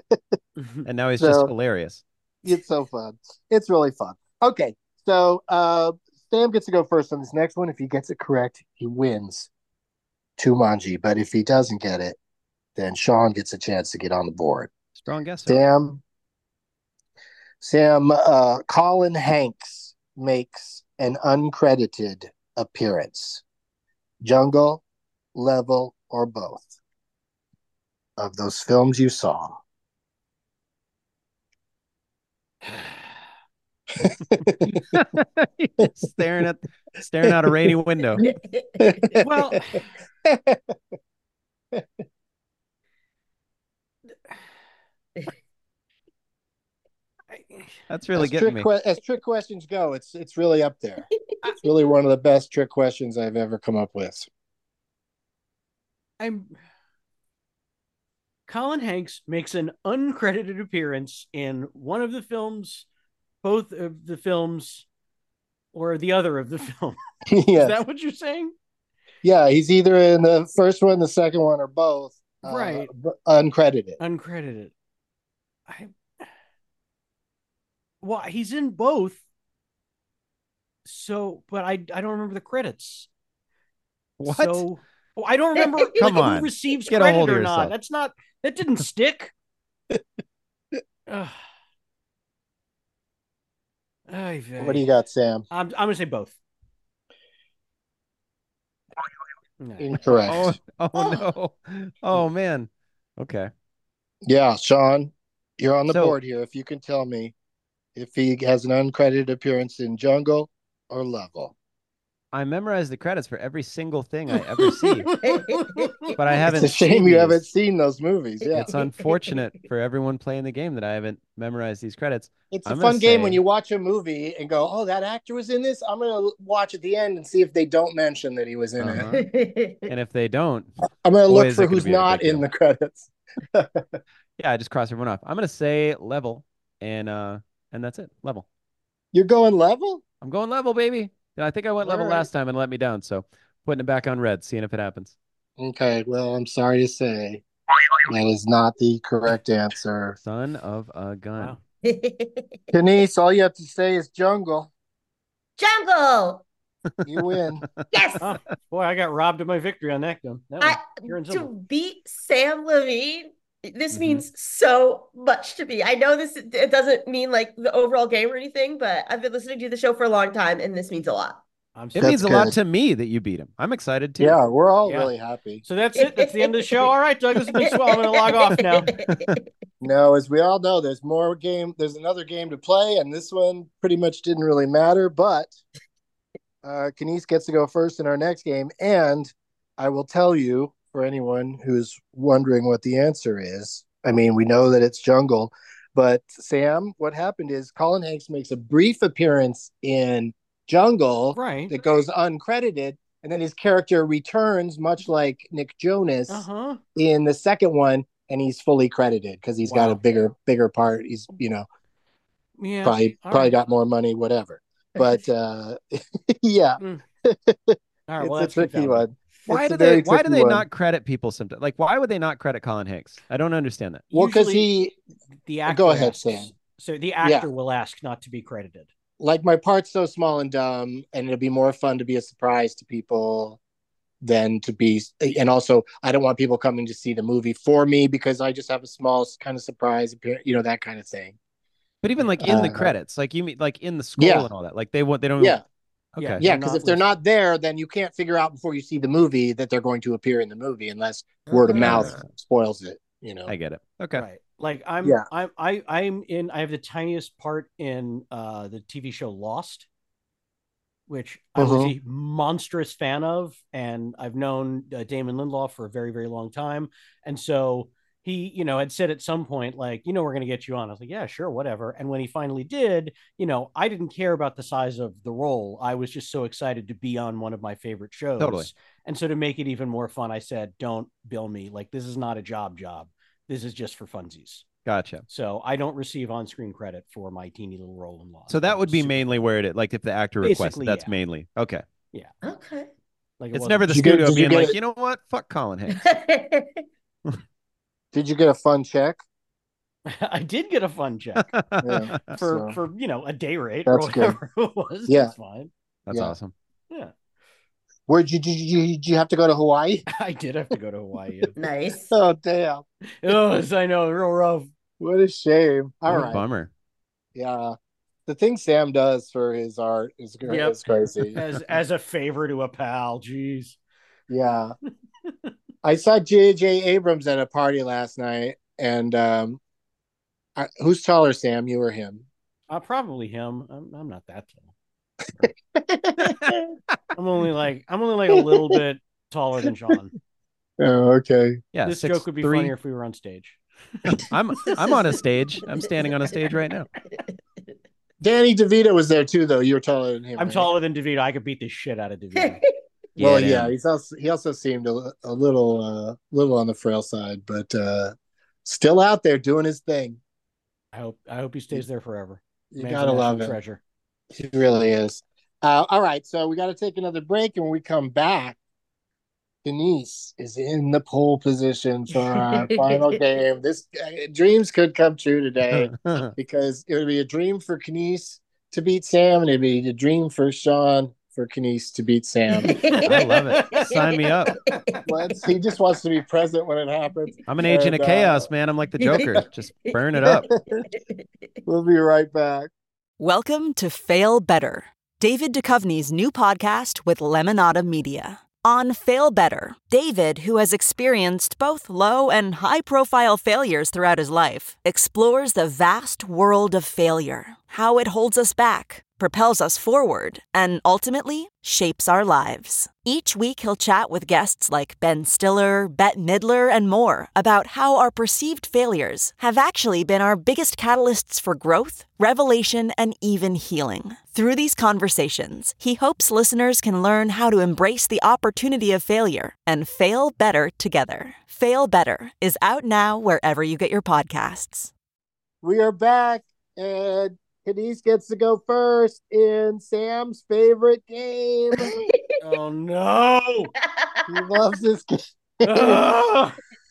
And now he's So- just hilarious. It's so fun. It's really fun. Okay, so uh, Sam gets to go first on this next one. If he gets it correct, he wins Jumanji. But if he doesn't get it, then Sean gets a chance to get on the board. Strong guess. Sam, Sam, uh, Colin Hanks makes an uncredited appearance. Jungle, Level, or both of those films you saw. staring at staring out a rainy window. Well, That's really as getting trick me. que- as trick questions go, it's it's really up there. I, really one of the best trick questions I've ever come up with. I'm Colin Hanks makes an uncredited appearance in one of the films, both of the films, or the other of the film. Yes. Is that what you're saying? Yeah, he's either in the first one, the second one, or both. Right. Uh, uncredited. Uncredited. I well, he's in both. So, but I I don't remember the credits. What? So, well, I don't remember Come like, on. who receives Get a credit hold of or not. yourself. That's not that didn't stick. Ugh. Ay, vey. What do you got, Sam? I'm I'm gonna say both. Incorrect. Oh, oh no. Oh man. Okay. Yeah, Sean, you're on the So- board here. If you can tell me if he has an uncredited appearance in Jungle or Level. I memorized the credits for every single thing I ever see, but I haven't. It's a shame seen you these. haven't seen those movies. Yeah, It's unfortunate for everyone playing the game that I haven't memorized these credits. it's a I'm gonna fun game when say- you watch a movie and go, "Oh, that actor was in this." I'm gonna watch at the end and see if they don't mention that he was in Uh-huh. it. And if they don't, I'm gonna Boy, look is for it gonna who's be a not big in deal. the credits. yeah, I just cross everyone off. I'm gonna say level, and uh, and that's it. Level. You're going Level? I'm going level, baby. Yeah, I think I went level All right. last time and let me down, so putting it back on red, seeing if it happens. Okay. Well, I'm sorry to say that is not the correct answer. Son of a gun. Wow. Denise, all you have to say is Jungle. Jungle. You win. Yes. Oh, boy, I got robbed of my victory on that one. That I, one. Pure and to simple. beat Sam Levine, this Mhm. means so much to me. I know this it doesn't mean like the overall game or anything, but I've been listening to the show for a long time, and this means a lot. I'm It sorry. means a That's lot good. to me that you beat him. I'm excited too. Yeah, we're all Yeah. really happy. So that's it. That's the end of the show. All right, Doug, this has been swell. I'm going to log off now. No, as we all know, there's more game. There's another game to play, and this one pretty much didn't really matter. But uh, Kenise gets to go first in our next game, and I will tell you for anyone who's wondering what the answer is. I mean, we know that it's Jungle, but Sam, what happened is Colin Hanks makes a brief appearance in Jungle Right. that goes uncredited, and then his character returns, much like Nick Jonas Uh-huh. in the second one, and he's fully credited because he's got Wow. a bigger bigger part. He's you know Yeah. probably All probably right. got more money, whatever. But uh, yeah, All right. it's Well, a that's tricky confounding. one. Why It's do a very they why do tricky they one. not credit people sometimes? Like why would they not credit Colin Hanks? I don't understand that. Well, because Usually he the actor Go ahead, asks- Sam. So the actor will ask not to be credited. like my part's so small and dumb, and it'll be more fun to be a surprise to people than to be. And also, I don't want people coming to see the movie for me because I just have a small kind of surprise appearance, you know, that kind of thing. But even like in the Uh, credits, like you mean like in the scroll Yeah. and all that, like they want they don't. Yeah. Okay. Yeah. Yeah, They're because not if they're listed. not there, then you can't figure out before you see the movie that they're going to appear in the movie unless word of mouth Ah. spoils it. You know. I get it. Okay. Right. Like I'm Yeah. I'm I I'm in I have the tiniest part in uh the T V show Lost, which I was Uh-huh. a monstrous fan of, and I've known uh, Damon Lindelof for a very very long time, and so he you know had said at some point like, you know, we're going to get you on. I was like, yeah, sure, whatever. And when he finally did, you know, I didn't care about the size of the role. I was just so excited to be on one of my favorite shows. Totally. And so to make it even more fun, I said, don't bill me. Like, this is not a job job. This is just for funsies. Gotcha. So I don't receive on-screen credit for my teeny little role in Lost. So that would be Super- mainly where it like if the actor requested, Basically, that's yeah. mainly okay. Okay. Like it It's wasn't- never the Did you get- studio did you being get like, it- you know what, fuck Colin Hanks. Did you get a fun check? I did get a fun check Yeah. for So- for you know a day rate or That's good. whatever it was. Yeah. That's fine. That's Yeah. awesome. Yeah, Where'd you did you did you have to go to Hawaii? I did have to go to Hawaii. Nice. Oh damn! Oh, yes, I know, real rough. What a shame. All What a right. bummer. Yeah. The thing Sam does for his art is, gr- Yep. is crazy. As as a favor to a pal. Jeez. Yeah. I saw J J Abrams at a party last night, and um, I, who's taller, Sam? You or him? Uh, probably him. I'm, I'm not that tall. I'm only like I'm only like a little bit taller than Sean. Oh, okay. Yeah, This six, joke would be three. funnier if we were on stage. I'm I'm on a stage. I'm standing on a stage right now. Danny DeVito was there too, though. You were taller than him. I'm right? taller than DeVito. I could beat the shit out of DeVito. Well, Get yeah, him. he's also he also seemed a, a little uh little on the frail side, but uh still out there doing his thing. I hope I hope he stays there forever. You Man's gotta a love national it. treasure. He really is. Uh, all right, so we got to take another break, and when we come back, Denise is in the pole position for our final game. This uh, dreams could come true today because it would be a dream for Denise to beat Sam, and it'd be a dream for Sean for Denise to beat Sam. I love it. Sign me up. Let's, he just wants to be present when it happens. I'm an agent And, of uh, chaos, man. I'm like the Joker. Just burn it up. We'll be right back. Welcome to Fail Better, David Duchovny's new podcast with Lemonada Media. On Fail Better, David, who has experienced both low and high-profile failures throughout his life, explores the vast world of failure, how it holds us back, propels us forward, and ultimately shapes our lives. Each week he'll chat with guests like Ben Stiller, Bette Midler, and more about how our perceived failures have actually been our biggest catalysts for growth, revelation, and even healing. Through these conversations, he hopes listeners can learn how to embrace the opportunity of failure and fail better together. Fail Better is out now wherever you get your podcasts. We are back, and Denise gets to go first in Sam's favorite game. Oh no! He loves this game. Ugh.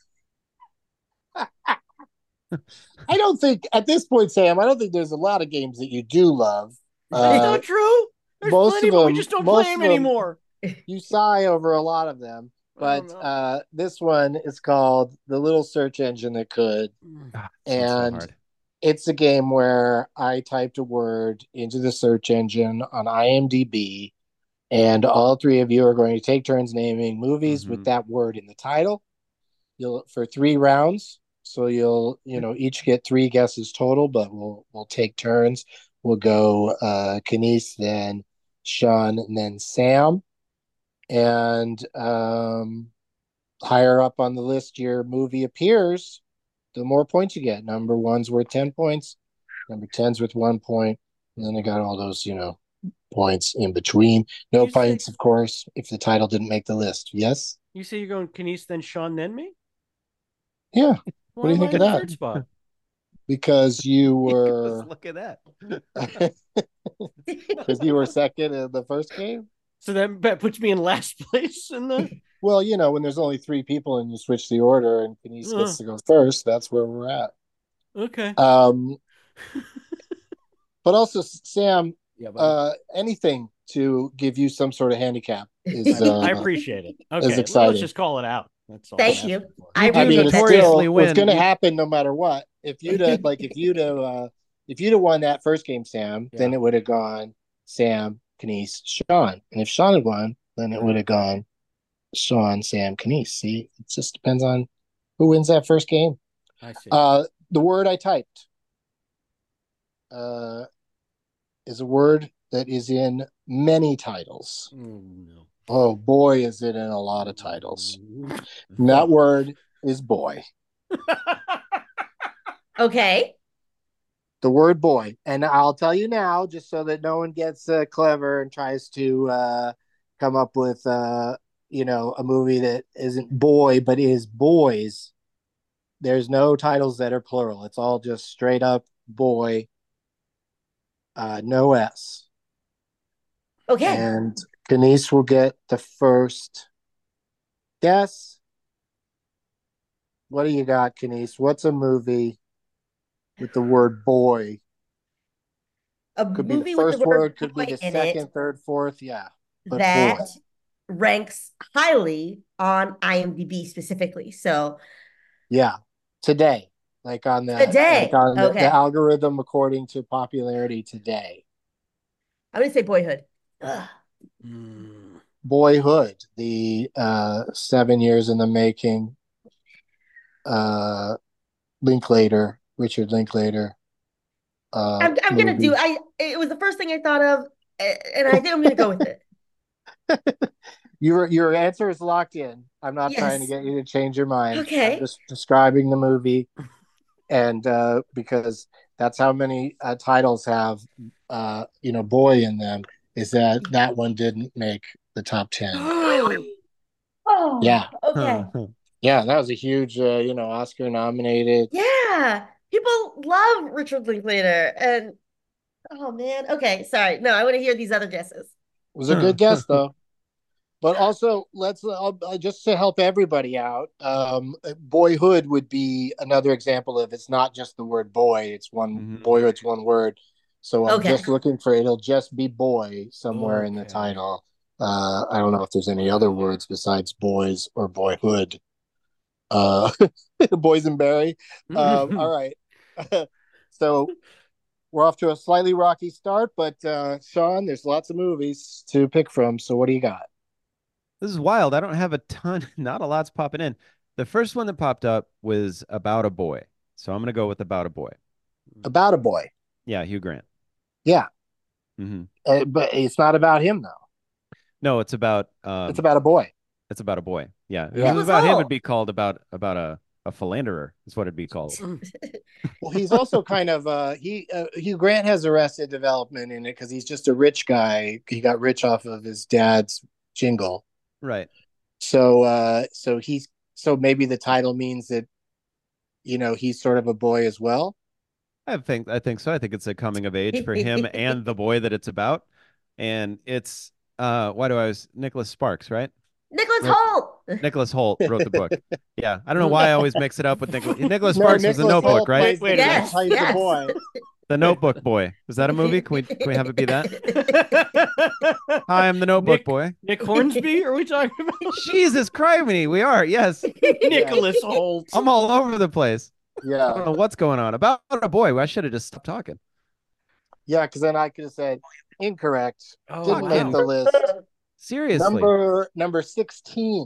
I don't think at this point, Sam, I don't think there's a lot of games that you do love. That's Uh, not true. There's most plenty, of but we them- just don't most play them of them- anymore. you sigh over a lot of them, but no. uh, this one is called The Little Search Engine That Could. Ah, sounds so And hard. it's a game where I typed a word into the search engine on IMDb, and all three of you are going to take turns naming movies Mhm. with that word in the title. You'll for three rounds, so you'll you know each get three guesses total, but we'll we'll take turns. We'll go uh Kenise, then Sean, and then Sam. And um higher up on the list your movie appears, the more points you get. Number one's worth ten points, number ten's worth one point, and then I got all those, you know, points in between. No You say- points, of course, if the title didn't make the list. Yes? You say you're going Kenise, then Sean, then me? Yeah, Why do you am think I of in the that? third spot? because you were Look at that. because you were second in the first game. So that, that puts me in last place in the. Well, you know, when there's only three people and you switch the order and Kenise Uh. gets to go first, that's where we're at. Okay. Um, but also, Sam, Yeah, but uh, anything to give you some sort of handicap is uh, I appreciate it. Okay, is let's exciting. just call it out. That's all. Thank I'm you. asking for. I You I do mean, appreciate it's that. notoriously still win. it's going to You- happen no matter what. If you'd have like if you'd have uh, if you'd have won that first game, Sam, then Yeah. it would have gone Sam, Kenise, Sean, and if Sean had won, then it would have gone Sean, Sam, Kenise. See, it just depends on who wins that first game. I see. Uh, the word I typed uh, is a word that is in many titles. Oh, no. Oh boy, is it in a lot of titles. And that word is boy. Okay. The word boy. And I'll tell you now, just so that no one gets uh, clever and tries to uh, come up with, uh, you know, a movie that isn't boy, but is boys. There's no titles that are plural. It's all just straight up boy, uh, no S. Okay. And Kenise will get the first guess. What do you got, Kenise? What's a movie with the word boy? A Could be the movie with first the word, word could be boy the in second, it third, fourth. Yeah. But that boy. ranks highly on IMDb specifically. So Yeah. Today. Like on the Today. like on the, Okay. the algorithm according to popularity today. I'm gonna say Boyhood. Ugh. Mm. Boyhood, the uh seven years in the making. Uh Linklater, Richard Linklater. Uh, I'm, I'm gonna movie. do. I. It was the first thing I thought of, a- and I think I'm gonna go with it. Your your answer is locked in. I'm not Yes. trying to get you to change your mind. Okay. I'm just describing the movie, and uh, because that's how many uh, titles have uh, you know, boy in them is that that one didn't make the top ten. Oh, Yeah, okay. yeah, that was a huge, uh, you know, Oscar nominated. Yeah. People love Richard Linklater. And oh man. Okay, sorry. No, I want to hear these other guesses. It was a good guess though. But also, let's uh, just to help everybody out. Um, Boyhood would be another example of it's not just the word boy; it's one Mhm. boyhood's one word. So I'm Okay. just looking for it'll just be boy somewhere in the Okay. title. Uh, I don't know if there's any other words besides boys or boyhood. Uh, boysenberry. Um, all right. So we're off to a slightly rocky start, but uh, Sean, there's lots of movies to pick from. So what do you got? This is wild. I don't have a ton, not a lot's popping in. The first one that popped up was About a Boy. So I'm going to go with About a Boy. About a boy. Yeah, Hugh Grant. Yeah. hmm Uh, but it's not about him though. No, it's about um, It's about a boy. it's about a boy. Yeah, if Yeah. it was Nicholas about him, Hoult. it'd be called about about a a philanderer. Is what it'd be called. Well, he's also kind of uh, he uh, Hugh Grant has Arrested Development in it because he's just a rich guy. He got rich off of his dad's jingle. Right. So uh, so he's so maybe the title means that you know he's sort of a boy as well. I think I think so. I think it's a coming of age for him and the boy that it's about, and it's uh, why do I was Nicholas Sparks, right? Nicholas Wrote- Holt. Nicholas Holt wrote the book. Yeah, I don't know why I always mix it up with Nicholas. Nicholas No, Sparks was the Nicholas Notebook, Hoult right? plays Wait the- a Yes, plays yes. the boy. The Notebook Boy. Is that a movie? Can we can we have it be that? Hi, I'm the Notebook Nick- Boy. Nick Hornsby? Are we talking about Jesus criminy, we are. Yes, Nicholas Holt? I'm all over the place. I don't Yeah, know what's going on. About a boy. I should have just stopped talking. yeah, because then I could have said incorrect. Oh, Didn't wow. make the list. Seriously. Number number sixteen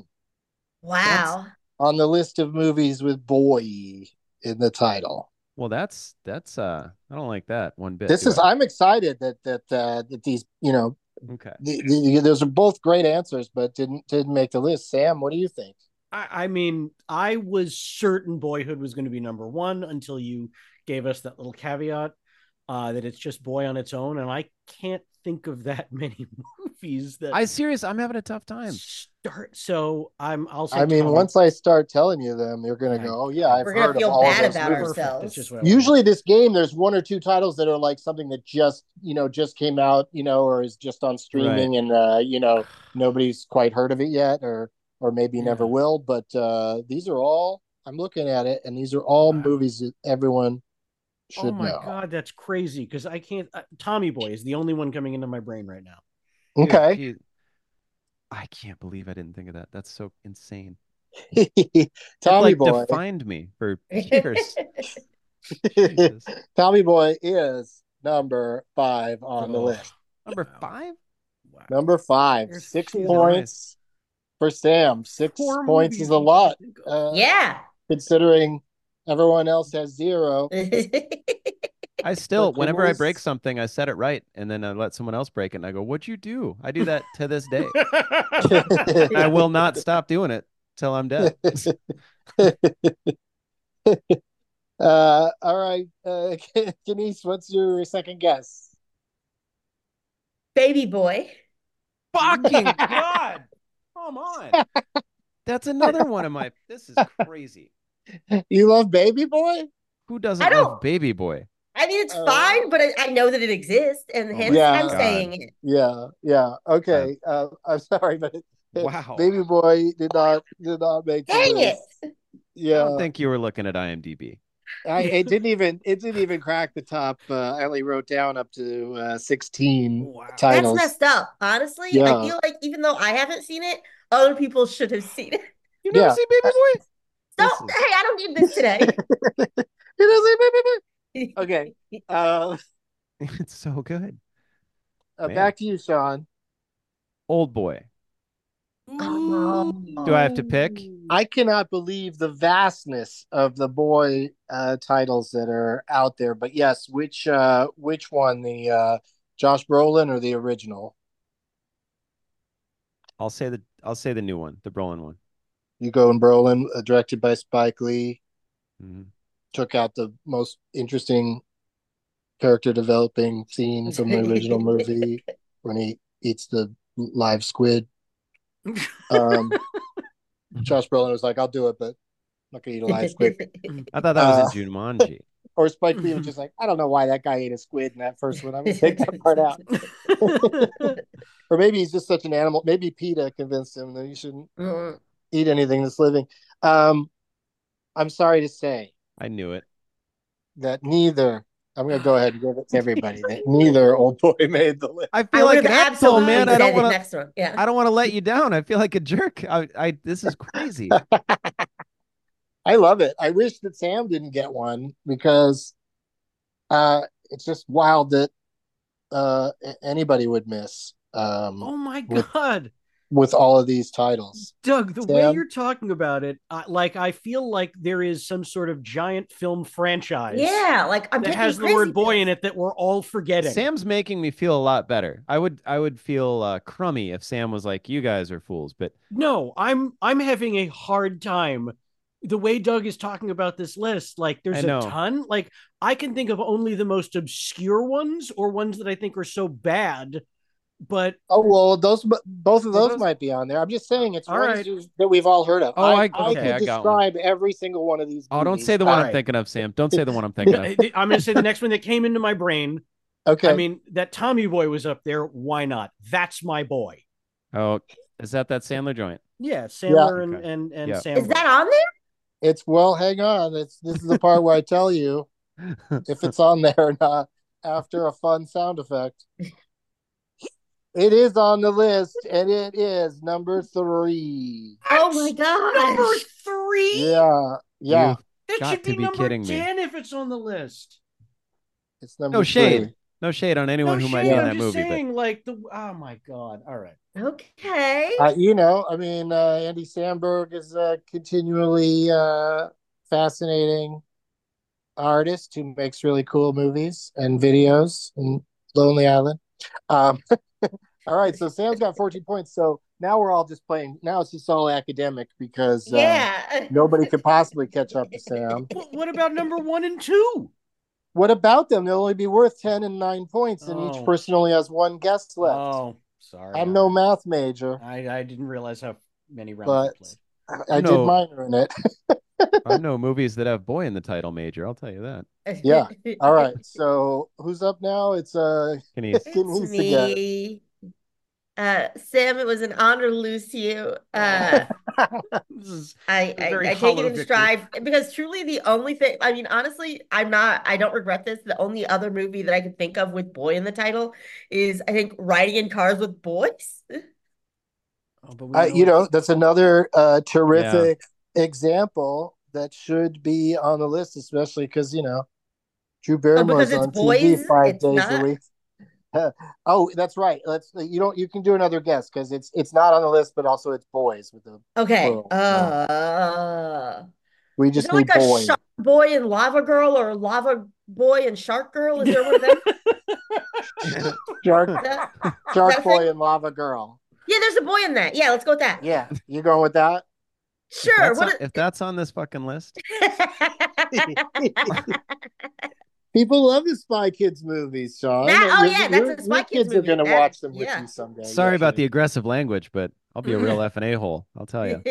Wow. on the list of movies with boy in the title. Well, that's that's uh I don't like that one bit. This do is I? I'm excited that that uh, that these you know Okay. the, the, those are both great answers, but didn't didn't make the list. Sam, what do you think? I, I mean, I was certain Boyhood was going to be number one until you gave us that little caveat uh, that it's just boy on its own, and I can't think of that many movies that I serious. I'm having a tough time. start. So I'm. I'll say. I mean, Tom. once I start telling you them, you're gonna Yeah. go, oh yeah, I've We're gonna heard feel of all bad of those about movies. ourselves. That's just what I wanted. Usually, this game, there's one or two titles that are like something that just you know just came out, you know, or is just on streaming, and uh, you know nobody's quite heard of it yet, or or maybe never Yeah. will. But uh, these are all I'm looking at it, and these are all Wow. movies that everyone should Oh my know. god, that's crazy! Because I can't. Uh, Tommy Boy is the only one coming into my brain right now. Dude, Okay, gee, I can't believe I didn't think of that. That's so insane. Tommy it like Boy. defined me for years. Jesus. Tommy Boy is number five on the Oh, list. Number wow. five? Wow. Number five, There's six four. points for Sam. Six Four points movies is a you lot, can think of. uh, Yeah. considering everyone else has zero. I still, But whenever I Nicholas- break something, I set it right, and then I let someone else break it, and I go, "What'd you do?" I do that to this day. I will not stop doing it till I'm dead. uh, all right, uh, Denise, what's your second guess? Baby boy. Fucking God! Come on. That's another one of my. This is crazy. You love Baby Boy? Who doesn't I love don't- Baby Boy? I mean, it's Uh, fine, but I, I know that it exists, and Oh my hence Yeah. I'm God. saying it. Yeah, yeah. Okay. Uh, I'm sorry, but Wow. Baby Boy did not did not make the Dang it! list. I Yeah, don't think you were looking at IMDb. I, it didn't even it didn't even crack the top. Uh, I only wrote down up to uh, sixteen Wow. That's titles. messed up. Honestly, Yeah. I feel like even though I haven't seen it, other people should have seen it. You never Yeah. see Baby Boy? So, This is- hey, I don't need this today. It doesn't- Okay. Uh, It's so good. uh, Man. back to you, Sean. Old Boy. Oh. Do I have to pick? I cannot believe the vastness of the boy uh, titles that are out there. But yes, which uh, which one? The uh, Josh Brolin or the original? I'll say the I'll say the new one, the Brolin one. You go and Brolin, uh, directed by Spike Lee, Mhm. took out the most interesting character developing scene from the original movie when he eats the live squid. Um, Josh Brolin was like, "I'll do it, but I'm not gonna eat a live squid." I thought that was Uh, in Jumanji. Or Spike Lee was just like, "I don't know why that guy ate a squid in that first one. I'm gonna take that part out." Or maybe he's just such an animal. Maybe PETA convinced him that he shouldn't Mm. eat anything that's living. Um, I'm sorry to say I knew it. that neither. I'm gonna go ahead and give it to everybody that neither Old Boy made the list. I I feel like would an have asshole, absolutely man. I said don't the want to. next one. Yeah. I don't want to let you down. I feel like a jerk. I, I this is crazy. I love it. I wish that Sam didn't get one because uh, it's just wild that uh, anybody would miss um, Oh my with, God. with all of these titles. Doug, the way Sam? you're talking about it, uh, like I feel like there is some sort of giant film franchise Yeah, like I'm that taking has the crazy word boy pills. in it that we're all forgetting. Sam's making me feel a lot better. I would I would feel uh, crummy if Sam was like, "You guys are fools," but No, I'm I'm having a hard time. The way Doug is talking about this list, like there's I a know. ton. Like I can think of only the most obscure ones or ones that I think are so bad. But Oh well, those both of Well, those, those- might be on there. I'm just saying it's All ones right. you- that we've all heard of. Oh, I- I, okay, could I got one. describe every single one of these. oh, don't movies. say the one All I'm right. thinking of, Sam. Don't say the one I'm thinking of. I'm going to say the next one that came into my brain. Okay. I mean, that Tommy Boy was up there. Why not? That's my boy. Oh, is that that Sandler joint? Yeah, Sandler and Okay. and and Yeah. Sam. Is that on there? It's well, hang on. It's this is the part where I tell you if it's on there or not after a fun sound effect. It is on the list, and it is number three. Oh my gosh. Number three? Yeah, yeah, You That got should to be be number kidding me. ten if it's on the list. it's number No shade. three. No shade on anyone no who might shade, be in I'm that just movie. But saying, like the oh my god. All right. Okay. Uh, you know, I mean, uh, Andy Samberg is a continually uh, fascinating artist who makes really cool movies and videos in Lonely Island. Um, all right, so Sam's got fourteen points. So now we're all just playing. Now it's just all academic because uh, Yeah. nobody could possibly catch up to Sam. What, what about number one and two? What about them? They'll only be worth ten and nine points, and Oh. each person only has one guest left. Oh, sorry. I'm all no right. math major, I, I didn't realize how many rounds but we played. I, I did No. minor in it. I know movies that have boy in the title major. I'll tell you that. Yeah. All right. So who's up now? It's uh Can he? It's Denise again. me. Uh, Sam, it was an honor to lose to you. Uh, This is I, A I, very I take hollow it in victory. stride because truly the only thing, I mean, honestly, I'm not, I don't regret this. The only other movie that I can think of with boy in the title is, I think, Riding in Cars with Boys. oh, but we Uh, you know, that's another uh terrific example that should be on the list, especially because you know Drew Barrymore's it's on T V boys, five it's days not? a week. Oh, that's right. Let's you don't you can do another guess because it's it's not on the list, but also it's boys with the Okay. plural. Uh, we is just there like need a boys. Shark Boy and Lava Girl or Lava Boy and Shark Girl? Is there one of them? Shark Is that- Shark that a Boy thing? and Lava Girl. Yeah, there's a boy in that. Yeah, let's go with that. Yeah, you going with that? If Sure. that's, What on, is- if that's on this fucking list, People love the Spy Kids movies, Sean. That- oh, Your- yeah, that's your- a Spy your Kids kids are movie. gonna That- watch them with yeah. you someday. sorry Yeah, about the sure. aggressive language, but I'll be a real effing a hole. I'll tell you.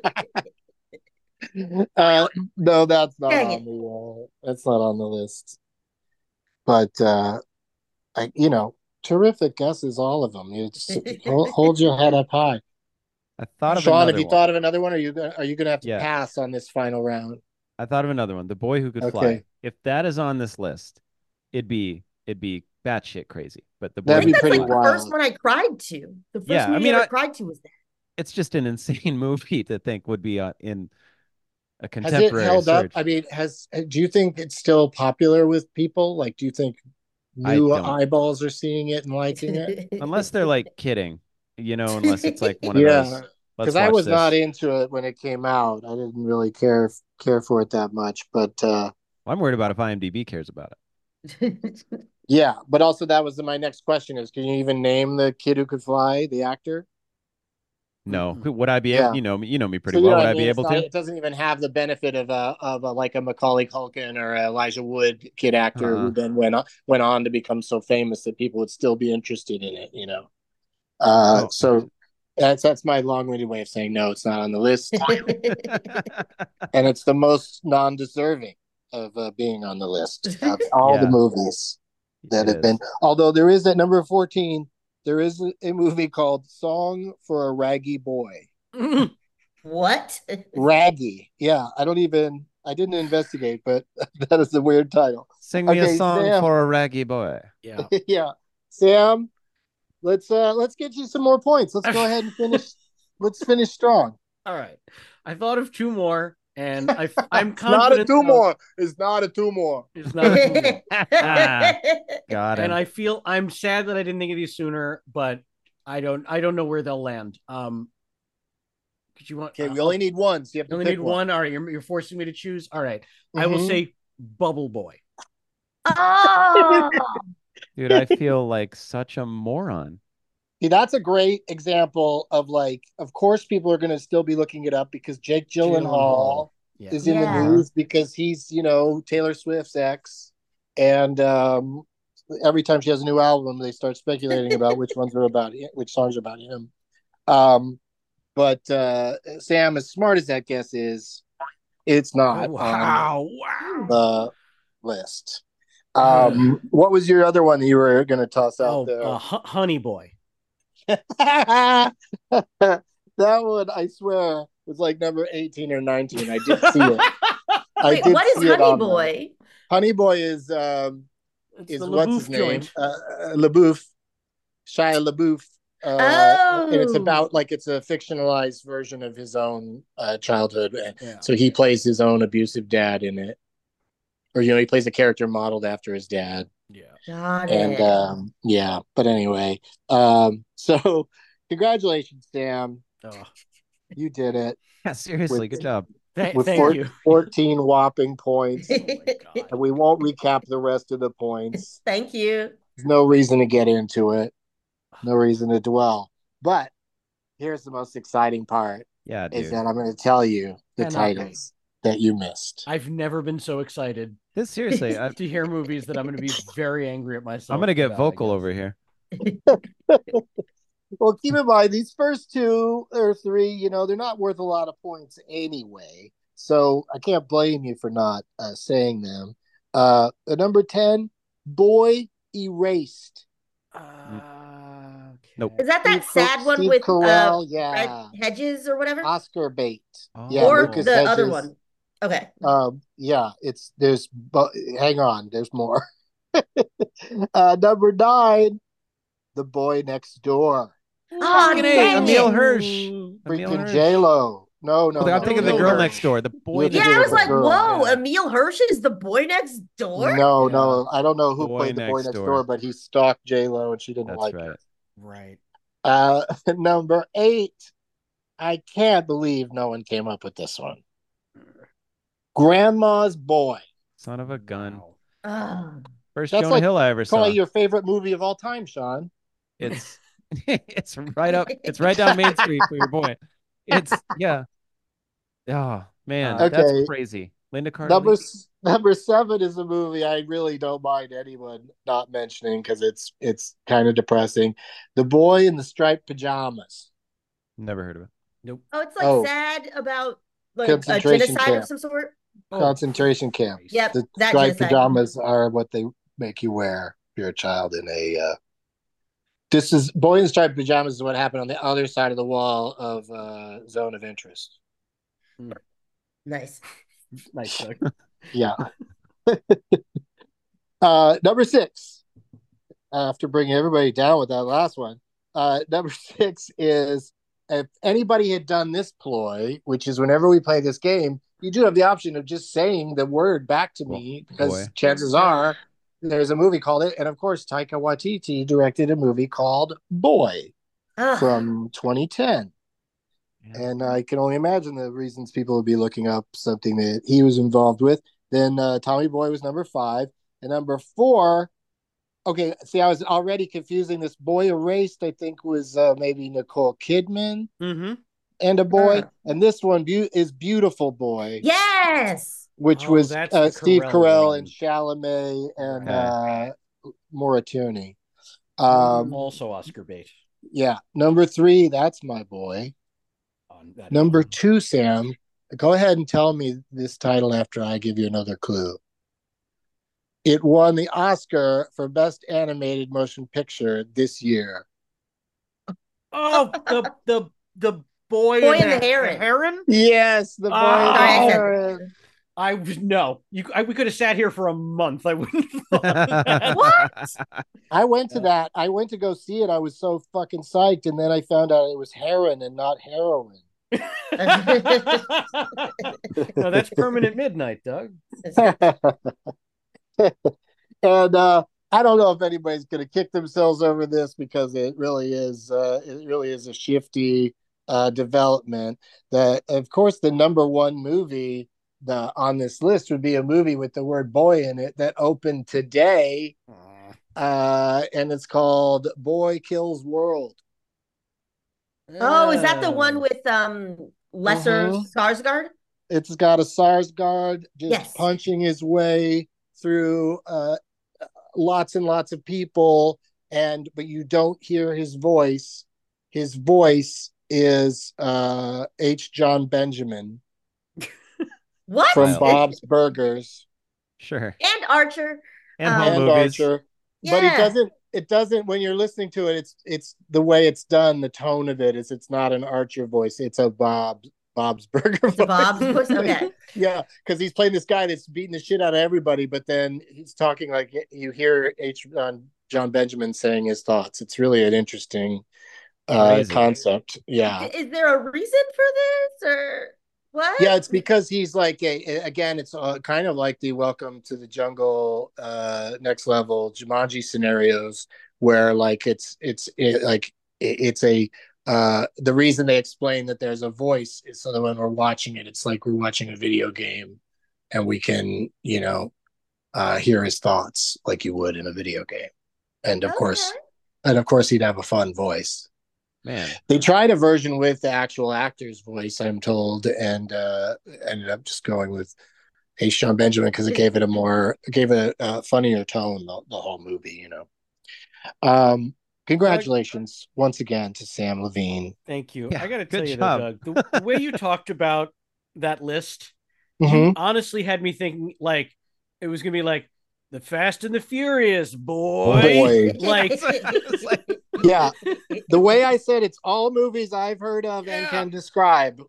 Uh, no, that's not Dang on it. the. Uh, that's not on the list. But uh, I, you know, terrific guesses, all of them. You just hold, hold your head up high. I thought of Sean, another have you one. thought of another one? Or are you gonna, are you gonna have to Yeah. pass on this final round? I thought of another one. The Boy Who Could Fly. Okay. If that is on this list, it'd be it'd be batshit crazy. But the Boy I That'd Who think be that's Could pretty like the Fly. wild. first one I cried to. The first Yeah, I movie mean, I ever I- cried to was that. It's just an insane movie to think would be uh, in a Has it contemporary held search. up? I mean, has do you think it's still popular with people? Like, do you think I new don't. eyeballs are seeing it and liking it? Unless they're like kidding, you know, unless it's like one of Yeah, those. Let's because I watch was this. not into it when it came out. I didn't really care care for it that much. But uh, I'm worried about if IMDb cares about it. yeah, but also that was my next question: is can you even name the kid who could fly, the actor? No. Mm-mm. Who- Would I be Yeah. able? You know me. You know me pretty So you well. know Would what I I be mean? It's able not, to? it doesn't even have the benefit of a of a, like a Macaulay Culkin or a Elijah Wood kid actor Uh-uh. who then went on, went on to become so famous that people would still be interested in it. You know. Uh, Oh. so that's that's my long-winded way of saying no. It's not on the list, and it's the most non-deserving of uh, being on the list of all Yeah. the movies that It have been. is. Although there is at number fourteen, there is a, a movie called "Song for a Raggy Boy." What? Raggy, yeah. I don't even. I didn't investigate, but that is a weird title. Sing me a Okay, song Sam. for a raggy boy. Yeah. Yeah, Sam. Let's uh let's get you some more points. Let's go ahead and finish. Let's finish strong. All right. I thought of two more, and I I'm It's not a confident. tumor. It's not a tumor. It's not a tumor. Got And him. I feel I'm sad that I didn't think of these sooner, but I don't I don't know where they'll land. Um, could you want? Okay, uh, we only need one, so you have you to only pick need one. All right, you're, you're forcing me to choose. All right, I will Mhm. say Bubble Boy. Oh, Dude, I feel like such a moron. See, that's a great example of like, of course, people are going to still be looking it up because Jake Gyllenhaal Gyllenhaal. Yeah. is in the Yeah. news because he's, you know, Taylor Swift's ex, and um, every time she has a new album, they start speculating about which ones are about him, which songs are about him. Um, but uh, Sam, as smart as that guess is, it's not Oh, on wow! Wow! the list. Um, what was your other one that you were going to toss out Oh, there? uh, Hu- Honey Boy. that one, I swear, was like number eighteen or nineteen. I did see it. I wait, did what is see it Honey on there. Boy? Honey Boy is um It's is the what's LaBeouf his name? joint. Uh, uh, LaBeouf, Shia LaBeouf. Uh, Oh. and it's about like it's a fictionalized version of his own uh, childhood, and Yeah. so he plays his own abusive dad in it, or you know, he plays a character modeled after his dad. Yeah. Got And it. um, yeah, but anyway, um, so congratulations, Sam. Oh, You did it Yeah, seriously, With- good job. th- with thank four- you. fourteen whopping points. Oh my God. And we won't recap the rest of the points. Thank you. There's no reason to get into it. No reason to dwell. But here's the most exciting part Yeah, is dude. that I'm going to tell you the Cannot titles that you missed. I've never been so excited This seriously, I, to hear movies that I'm going to be very angry at myself. I'm gonna get about, I vocal guess. over here. Well, keep in mind, these first two or three, you know, they're not worth a lot of points anyway. So I can't blame you for not uh, saying them. Uh, at number ten, Boy Erased. Uh, Nope. Is that that Steve sad Car- one Steve with Carell? uh, Yeah. Red Hedges or whatever? Oscar bait. Oh. Yeah, or Lucas the other Hedges. one? Okay. Um, yeah, it's there's but hang on, there's more. uh, number nine, The Boy Next Door. Oh, Fucking A, dang Emil it. Hirsch. Emil Freaking Hirsch. J Lo. No, no, Oh, I'm no. thinking the Emil girl Hirsch. next door. The boy You have to Yeah, next do I it was with like, the girl. whoa, Yeah. Emil Hirsch is the boy next door? No, Yeah. no, I don't know who Boy played the boy Next next Door. door, but he stalked J Lo and she didn't That's like right. it. Right. Uh, number eight, I can't believe no one came up with this one. Grandma's Boy. Son of a gun. Wow. Oh. First That's Jonah like Hill I ever saw. Probably your favorite movie of all time, Sean. It's it's right up. It's right down Main Street for your boy. It's yeah. Oh man, Uh, that's okay. crazy. Linda Carter. Number s- number seven is a movie I really don't mind anyone not mentioning because it's it's kind of depressing. The Boy in the Striped Pajamas. Never heard of it. Nope. Oh, it's like Oh. sad about like a Concentration genocide camp. of some sort. Oh, Concentration camp. Christ. Yep, The that striped genocide. pajamas are what they make you wear if you're a child in a. Uh... This is Boy in the Striped Pajamas is what happened on the other side of the wall of uh, Zone of Interest. Nice. Nice, Doug. Yeah. uh, number six. After bringing everybody down with that last one, uh, number six is if anybody had done this ploy, which is whenever we play this game, you do have the option of just saying the word back to me because boy. chances are there's a movie called it, and of course Taika Waititi directed a movie called Boy Ugh. from twenty ten. Yeah. And I can only imagine the reasons people would be looking up something that he was involved with. Then uh, Tommy Boy was number five. And number four, Okay, see, I was already confusing this. Boy Erased, I think, was uh, maybe Nicole Kidman Mm-hmm. and a boy, Uh, and this one be- is Beautiful Boy, yes. which Oh, was that's uh, the Steve Carell Carell and one. Chalamet and Right. uh, Maura Tierney. Um, Also Oscar bait. yeah, number three, that's my boy. On that Number album. two, Sam, go ahead and tell me this title after I give you another clue. It won the Oscar for Best Animated Motion Picture this year. Oh, the the the boy, Boy and and the the Heron. heron. Yes, the boy Oh! Sorry, I and the said- heron. I was no. You, I, we could have sat here for a month. I wouldn't have thought that. What? I went to that. I went to go see it. I was so fucking psyched, and then I found out it was heron and not heroin. No, that's Permanent Midnight, Doug. And uh, I don't know if anybody's going to kick themselves over this because it really is. Uh, it really is a shifty uh, development. That, of course, the number one movie the on this list would be a movie with the word "boy" in it that opened today, uh, and it's called Boy Kills World. Oh, is that the one with um Lesser Mhm. Skarsgård? It's got a Sarsgaard just Yes. punching his way through uh, lots and lots of people, and but you don't hear his voice. His voice is uh, H. John Benjamin What? from Wow. Bob's Burgers Sure. And Archer. And Um, home and movies. Archer. But it Yeah. doesn't. It doesn't. When you're listening to it, it's it's the way it's done. The tone of it is. It's not an Archer voice. It's a Bob Bob's Burger It's a voice. Bob's voice? Okay. Yeah, because he's playing this guy that's beating the shit out of everybody, but then he's talking like you hear H. John, John Benjamin saying his thoughts. It's really an interesting uh, Crazy. concept. Yeah. Is there a reason for this or what? Yeah, it's because he's like a, again, it's uh, kind of like the Welcome to the Jungle, uh, Next Level Jumanji scenarios, where like it's it's it, like it, it's a uh, the reason they explain that there's a voice is so that when we're watching it, it's like we're watching a video game, and we can you know uh, hear his thoughts like you would in a video game, and of Okay. course, and of course, he'd have a fun voice. Man. They tried a version with the actual actor's voice, I'm told, and uh, ended up just going with H. John Benjamin because it gave it a more, it gave it a, a funnier tone the, the whole movie, you know. Um, congratulations once again to Sam Levine. Thank you. Yeah, I got to good tell you, job. though, Doug, the, the way you talked about that list, you Mhm. honestly had me thinking like it was gonna be like the Fast and the Furious, boy. Boy. Like, It's like- Yeah, the way I said it's all movies I've heard of and Yeah. can describe.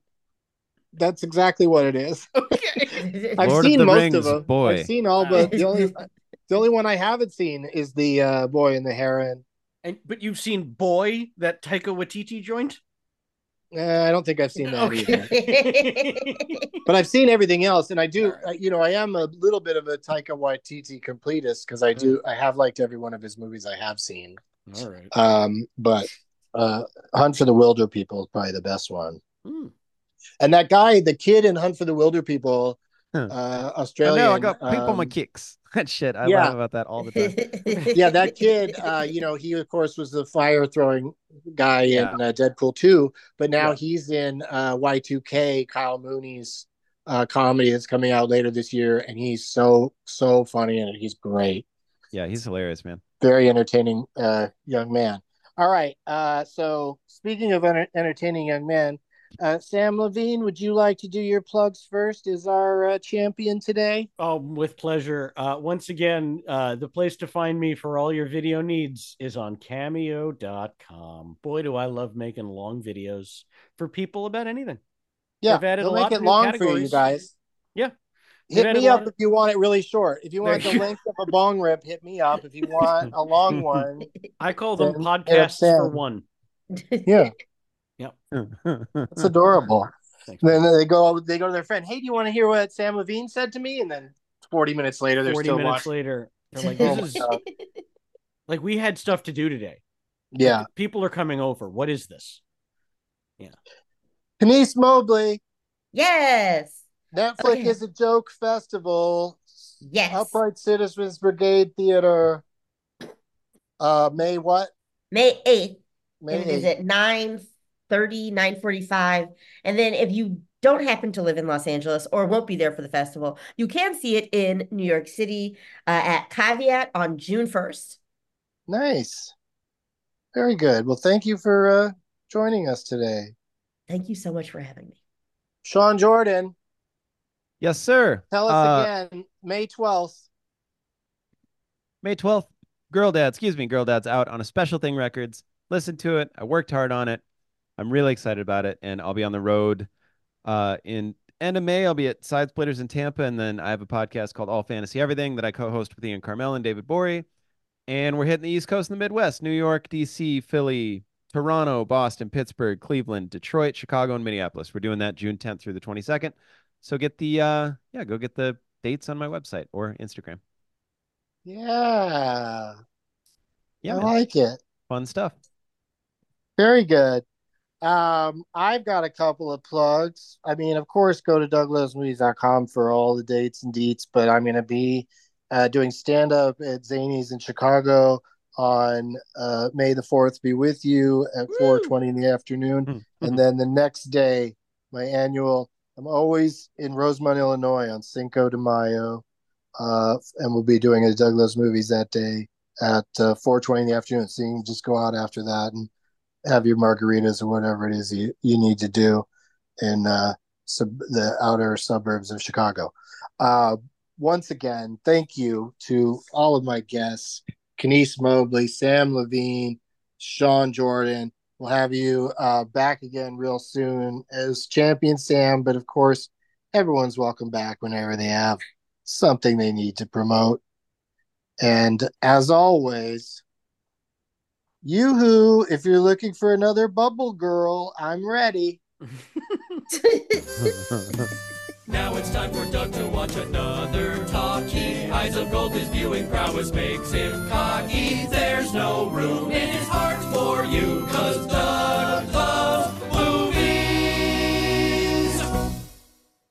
That's exactly what it is. okay. I've Lord of seen the most Rings, of them. boy. I've seen all, but the only the only one I haven't seen is the uh, Boy and the Heron. And but you've seen Boy, that Taika Waititi joint? Uh, I don't think I've seen that either. Okay. But I've seen everything else, and I do. All right. I, you know, I am a little bit of a Taika Waititi completist because I do. I have liked every one of his movies I have seen. All right. Um, but uh, Hunt for the Wilder People is probably the best one. Hmm. And that guy, the kid in Hunt for the Wilder People, Huh. uh, I Australian. know, I got people on my um, kicks. That shit. I yeah. laugh about that all the time. yeah, that kid, uh, you know, he of course was the fire throwing guy Yeah. in uh, Deadpool two, but now Yeah. he's in uh, Y two K, Kyle Mooney's uh, comedy that's coming out later this year, and he's so so funny in it. He's great, Yeah, he's hilarious, man. very entertaining uh, young man. All right, uh, so speaking of enter- entertaining young men, uh, Sam Levine, would you like to do your plugs first? Is our uh, champion today? Oh, with pleasure. Uh, once again, uh, the place to find me for all your video needs is on cameo dot com. Boy, do I love making long videos for people about anything. Yeah, I've added he'll a make lot it of new long for you categories. guys. Yeah. Hit added me a up lot of- if you want it really short. If you want There the you- length of a bong rip, hit me up. If you want a long one, I call them Then hit podcasts up for Sam. one. yeah, That's it's adorable. Thanks. Then they go, they go to their friend. Hey, do you want to hear what Sam Levine said to me? And then forty minutes later, they're forty still minutes watching. later, they're like, Oh this my is God. like we had stuff to do today. Yeah, People are coming over. What is this? Denise Mobley. Yes. Netflix Okay. is a joke festival. Yes. Upright Citizens Brigade Theater. Uh, May what? May eighth. May And it is eighth. at nine thirty, nine forty-five. And then if you don't happen to live in Los Angeles or won't be there for the festival, you can see it in New York City uh, at Caveat on June first. Nice. Very good. Well, thank you for uh, joining us today. Thank you so much for having me. Sean Jordan, Yes, sir. tell us Uh, again, May twelfth. May twelfth, Girl Dad, excuse me, Girl Dad's out on a Special Thing Records. Listen to it. I worked hard on it. I'm really excited about it, and I'll be on the road uh, in end of May. I'll be at Side Splitters in Tampa, and then I have a podcast called All Fantasy Everything that I co-host with Ian Carmel and David Bory. And we're hitting the East Coast and the Midwest: New York, D C, Philly, Toronto, Boston, Pittsburgh, Cleveland, Detroit, Chicago, and Minneapolis. We're doing that June tenth through the twenty-second. So get the uh, yeah, go get the dates on my website or Instagram. Yeah. Yeah, I man. like it. Fun stuff. Very good. Um, I've got a couple of plugs. I mean, of course, go to doug loves movies dot com for all the dates and deets, but I'm going to be uh, doing stand-up at Zany's in Chicago on uh, May the fourth. Be with you at four twenty in the afternoon. And then the next day, my annual, I'm always in Rosemont, Illinois on Cinco de Mayo. Uh, and we'll be doing a Doug Loves Movies that day at uh, four twenty in the afternoon. So you can just go out after that and have your margaritas or whatever it is you, you need to do in uh, sub- the outer suburbs of Chicago. Uh, once again, thank you to all of my guests, Kenice Mobley, Sam Levine, Sean Jordan. We'll have you uh, back again real soon as Champion Sam, but of course, everyone's welcome back whenever they have something they need to promote. And as always, yoo-hoo, if you're looking for another bubble girl, I'm ready. Now it's time for Doug to watch another talkie. Eyes of gold, his viewing prowess makes him cocky. There's no room in his heart for you, 'cause Doug loves